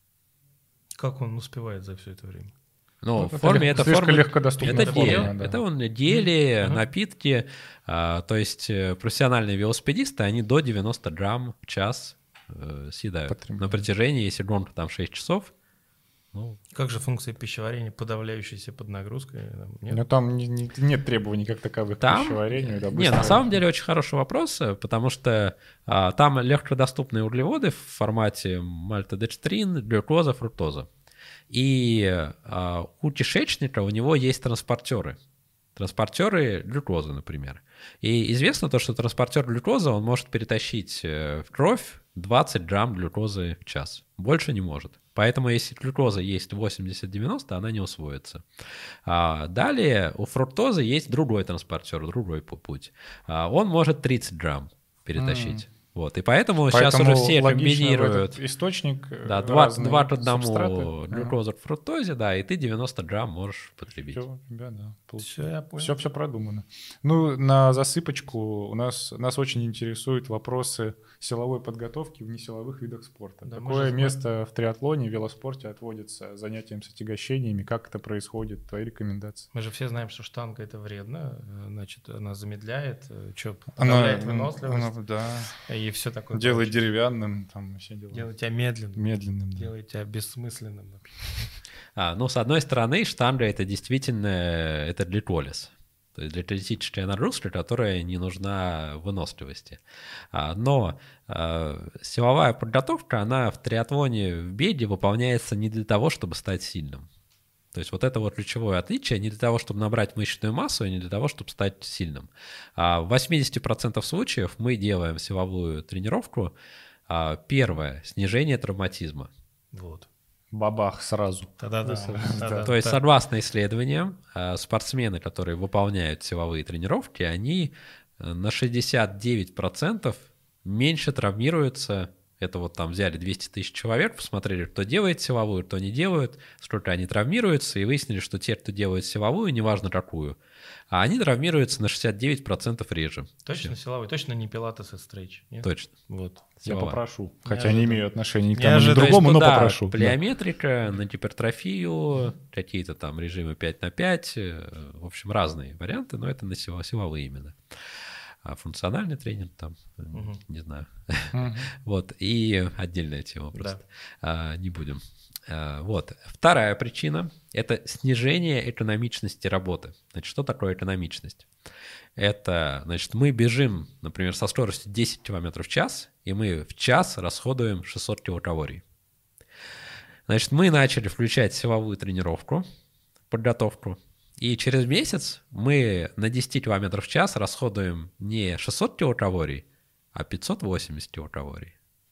Как он успевает за все это время? Ну, Ну, в форме это, слишком форма, легкодоступная это форма, гели, да. это он гели, Мгм. напитки, а, то есть э, профессиональные велосипедисты, они до девяноста грамм в час э, съедают Потребляют. на протяжении, если гонка там шесть часов, ну, Как же функция пищеварения, подавляющаяся под нагрузкой? Нет? Но там не- не- нет требований как таковых к там... пищеварению. да, Не, быстро. на самом деле очень хороший вопрос, э, потому что а, там легкодоступные углеводы в формате мальтодекстрин, глюкоза, фруктоза. И а, у кишечника у него есть транспортеры. Транспортеры глюкозы, например. И известно то, что транспортер глюкозы, он может перетащить э, в кровь двадцать грамм глюкозы в час. Больше не может. Поэтому если глюкоза есть восемьдесят-девяносто, она не усвоится. А далее у фруктозы есть другой транспортер, другой пу- путь. А он может тридцать грамм перетащить. Вот. И поэтому, сейчас Поэтому уже все логично в комбинируют. этот источник э, Да, два, разные два к одному субстраты. глюкоза к фруктозе, да, и ты девяносто грамм можешь потребить. Все, у тебя, да, Все, я понял. Все, все продумано. Ну, на засыпочку у нас, нас очень интересуют вопросы силовой подготовки в несиловых видах спорта. Да, мы Какое же место в триатлоне, в велоспорте отводится занятиям с отягощениями? Как это происходит? Твои рекомендации? Мы же все знаем, что штанга это вредно, э, значит, она замедляет, что Она, подавляет выносливость она, да, и все такое. делает прочее. деревянным, там все дела. Делает тебя медленным, Медленным. Да. делает тебя бессмысленным. вообще. А, ну, с одной стороны, штанга — это действительно это гликолиз. То есть гликолитическая нагрузка, которая не нужна выносливости. А, но а, силовая подготовка, она в триатлоне, в беге выполняется не для того, чтобы стать сильным. То есть вот это вот ключевое отличие, не для того, чтобы набрать мышечную массу, и не для того, чтобы стать сильным. А в восемьдесят процентов случаев мы делаем силовую тренировку. А, первое — снижение травматизма. Вот. Бабах сразу. Да-да-да. Да, Да-да-да. То есть, согласно исследованиям, а, спортсмены, которые выполняют силовые тренировки, они э, на шестьдесят девять процентов меньше травмируются. Это вот там взяли двести тысяч человек, посмотрели, кто делает силовую, кто не делает, сколько они травмируются, и выяснили, что те, кто делает силовую, неважно какую, а они травмируются на шестьдесят девять процентов реже. Точно силовой, точно не пилатес и стрейч. нет? Точно. Вот. Я Силовая. попрошу. Не Хотя не ожидал. имею отношения ни к Не тому, ни к ожидал. другому, но Ну да, попрошу. Да. плеометрика, на гипертрофию, какие-то там режимы пять на пять, э, в общем, разные варианты, но это на сило- силовые именно. А функциональный тренинг там, э, Мгм. не знаю. Мгм. Вот, и отдельная тема просто. А, не будем. А, вот. Вторая причина — это снижение экономичности работы. Значит, что такое экономичность? Это, значит, мы бежим, например, со скоростью десять километров в час, и мы в час расходуем шестьсот килокалорий. Значит, мы начали включать силовую тренировку, подготовку, и через месяц мы на десять километров в час расходуем не шестьсот килокалорий, а пятьсот восемьдесят килокалорий.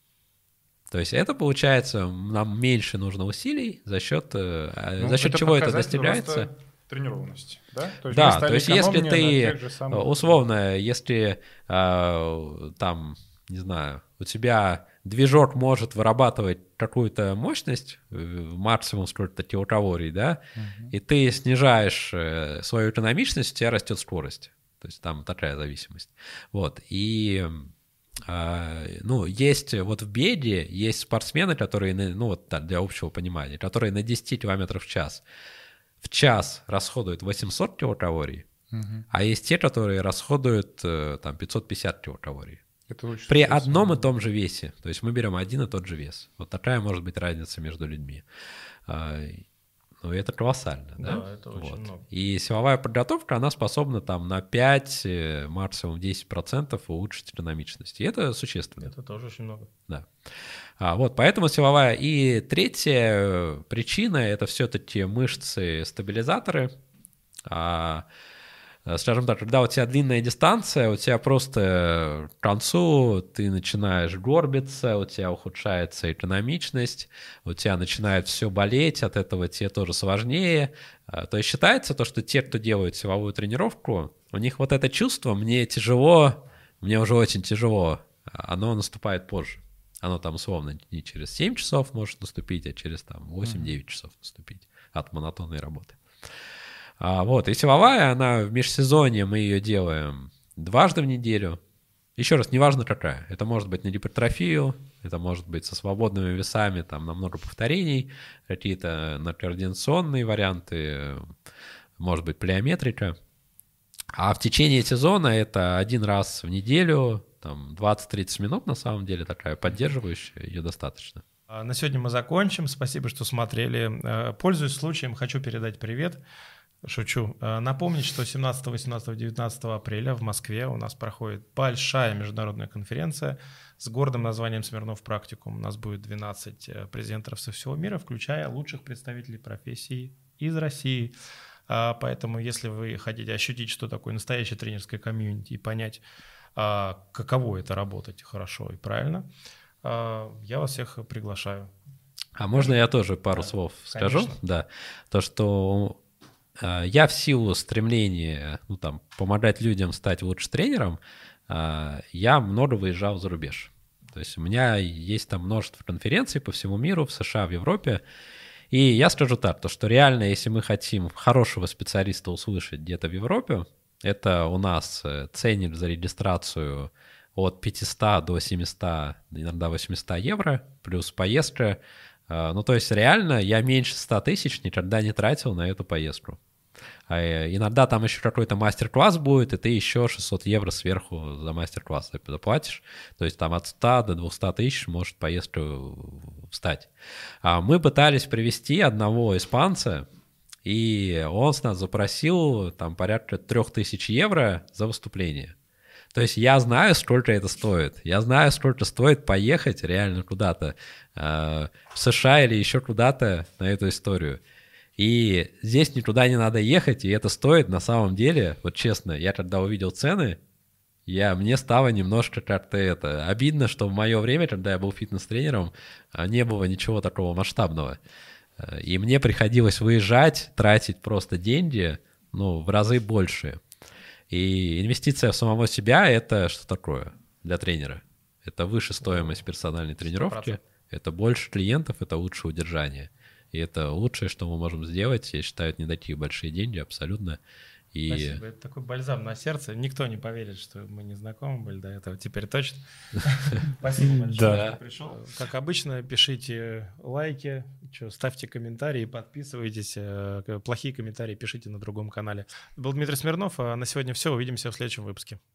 То есть это получается, нам меньше нужно усилий, за счет, э, Ну, за счет чего это показатель достигается. роста тренированности, да? То есть Да, мы стали то есть если экономнее на ты, тех же самых- условно, если э, там, не знаю, у тебя движок может вырабатывать какую-то мощность, э, максимум сколько-то килокалорий, да, Мгм. и ты снижаешь э, свою экономичность, у тебя растет скорость. То есть там такая зависимость. Вот, и... А, ну, есть вот в беге есть спортсмены, которые, на- ну вот так, для общего понимания, которые на десять километров в час в час расходуют восемьсот килокалорий, Мгм. а есть те, которые расходуют э, там пятьсот пятьдесят килокалорий. Это очень При существенно. одном и том же весе. То есть мы берем один и тот же вес. Вот такая может быть разница между людьми. А, Ну, это колоссально, да? Да, это очень много. И силовая подготовка, она способна там на пять, э, максимум десять процентов улучшить экономичность. И это существенно. Это тоже очень много. Да. А, вот, поэтому силовая. И третья э, причина — это все-таки мышцы-стабилизаторы. А, скажем так, когда у тебя длинная дистанция, у тебя просто к концу ты начинаешь горбиться, у тебя ухудшается экономичность, у тебя начинает все болеть, от этого тебе тоже сложнее. То есть считается то, что те, кто делают силовую тренировку, у них вот это чувство «мне тяжело», «мне уже очень тяжело», оно наступает позже. Оно там условно не через семь часов может наступить, а через там восемь-девять часов наступить от монотонной работы. А, вот, и силовая, она в межсезонье, мы ее делаем дважды в неделю. Еще раз, неважно какая. Это может быть на гипертрофию, это может быть со свободными весами, там, на много повторений, какие-то на координационные варианты, может быть, плеометрика. А в течение сезона это один раз в неделю, там двадцать-тридцать минут на самом деле такая поддерживающая, ее достаточно. На сегодня мы закончим. Спасибо, что смотрели. Пользуясь случаем, хочу передать привет. Шучу. Напомнить, что семнадцатого, восемнадцатого, девятнадцатого апреля в Москве у нас проходит большая международная конференция с гордым названием «Смирнов Практикум». У нас будет двенадцать презентеров со всего мира, включая лучших представителей профессии из России. Поэтому, если вы хотите ощутить, что такое настоящее тренерское комьюнити и понять, каково это работать хорошо и правильно, я вас всех приглашаю. А можно я тоже пару да, слов скажу? Конечно. Да. То, что я в силу стремления, ну, там, помогать людям стать лучше тренером, я много выезжал за рубеж. То есть у меня есть там множество конференций по всему миру, в США, в Европе. И я скажу так, то, что реально, если мы хотим хорошего специалиста услышать где-то в Европе, это у нас ценник за регистрацию от пятисот до семисот, иногда восьмисот евро, плюс поездка. Ну, то есть реально я меньше ста тысяч никогда не тратил на эту поездку. А иногда там еще какой-то мастер-класс будет, и ты еще шестьсот евро сверху за мастер-класс заплатишь. То есть там от ста до двухсот тысяч может поездка встать. А мы пытались привести одного испанца, и он с нас запросил там порядка трех тысяч евро за выступление. То есть я знаю, сколько это стоит. Я знаю, сколько стоит поехать реально куда-то э, в США или еще куда-то на эту историю. И здесь никуда не надо ехать, и это стоит на самом деле, вот честно, я когда увидел цены, я, мне стало немножко как-то это обидно, что в мое время, когда я был фитнес-тренером, не было ничего такого масштабного. И мне приходилось выезжать, тратить просто деньги, ну, в разы больше. И инвестиция в самого себя — это что такое для тренера? Это выше стоимость персональной тренировки, сто процентов. Это больше клиентов, это лучшее удержание. И это лучшее, что мы можем сделать. Я считаю, это не такие большие деньги, абсолютно. И... Спасибо. Это такой бальзам на сердце. Никто не поверит, что мы не знакомы были до этого. Теперь точно. Спасибо большое, что пришел. Как обычно, пишите лайки, ставьте комментарии, подписывайтесь. Плохие комментарии пишите на другом канале. Был Дмитрий Смирнов. А на сегодня все. Увидимся в следующем выпуске.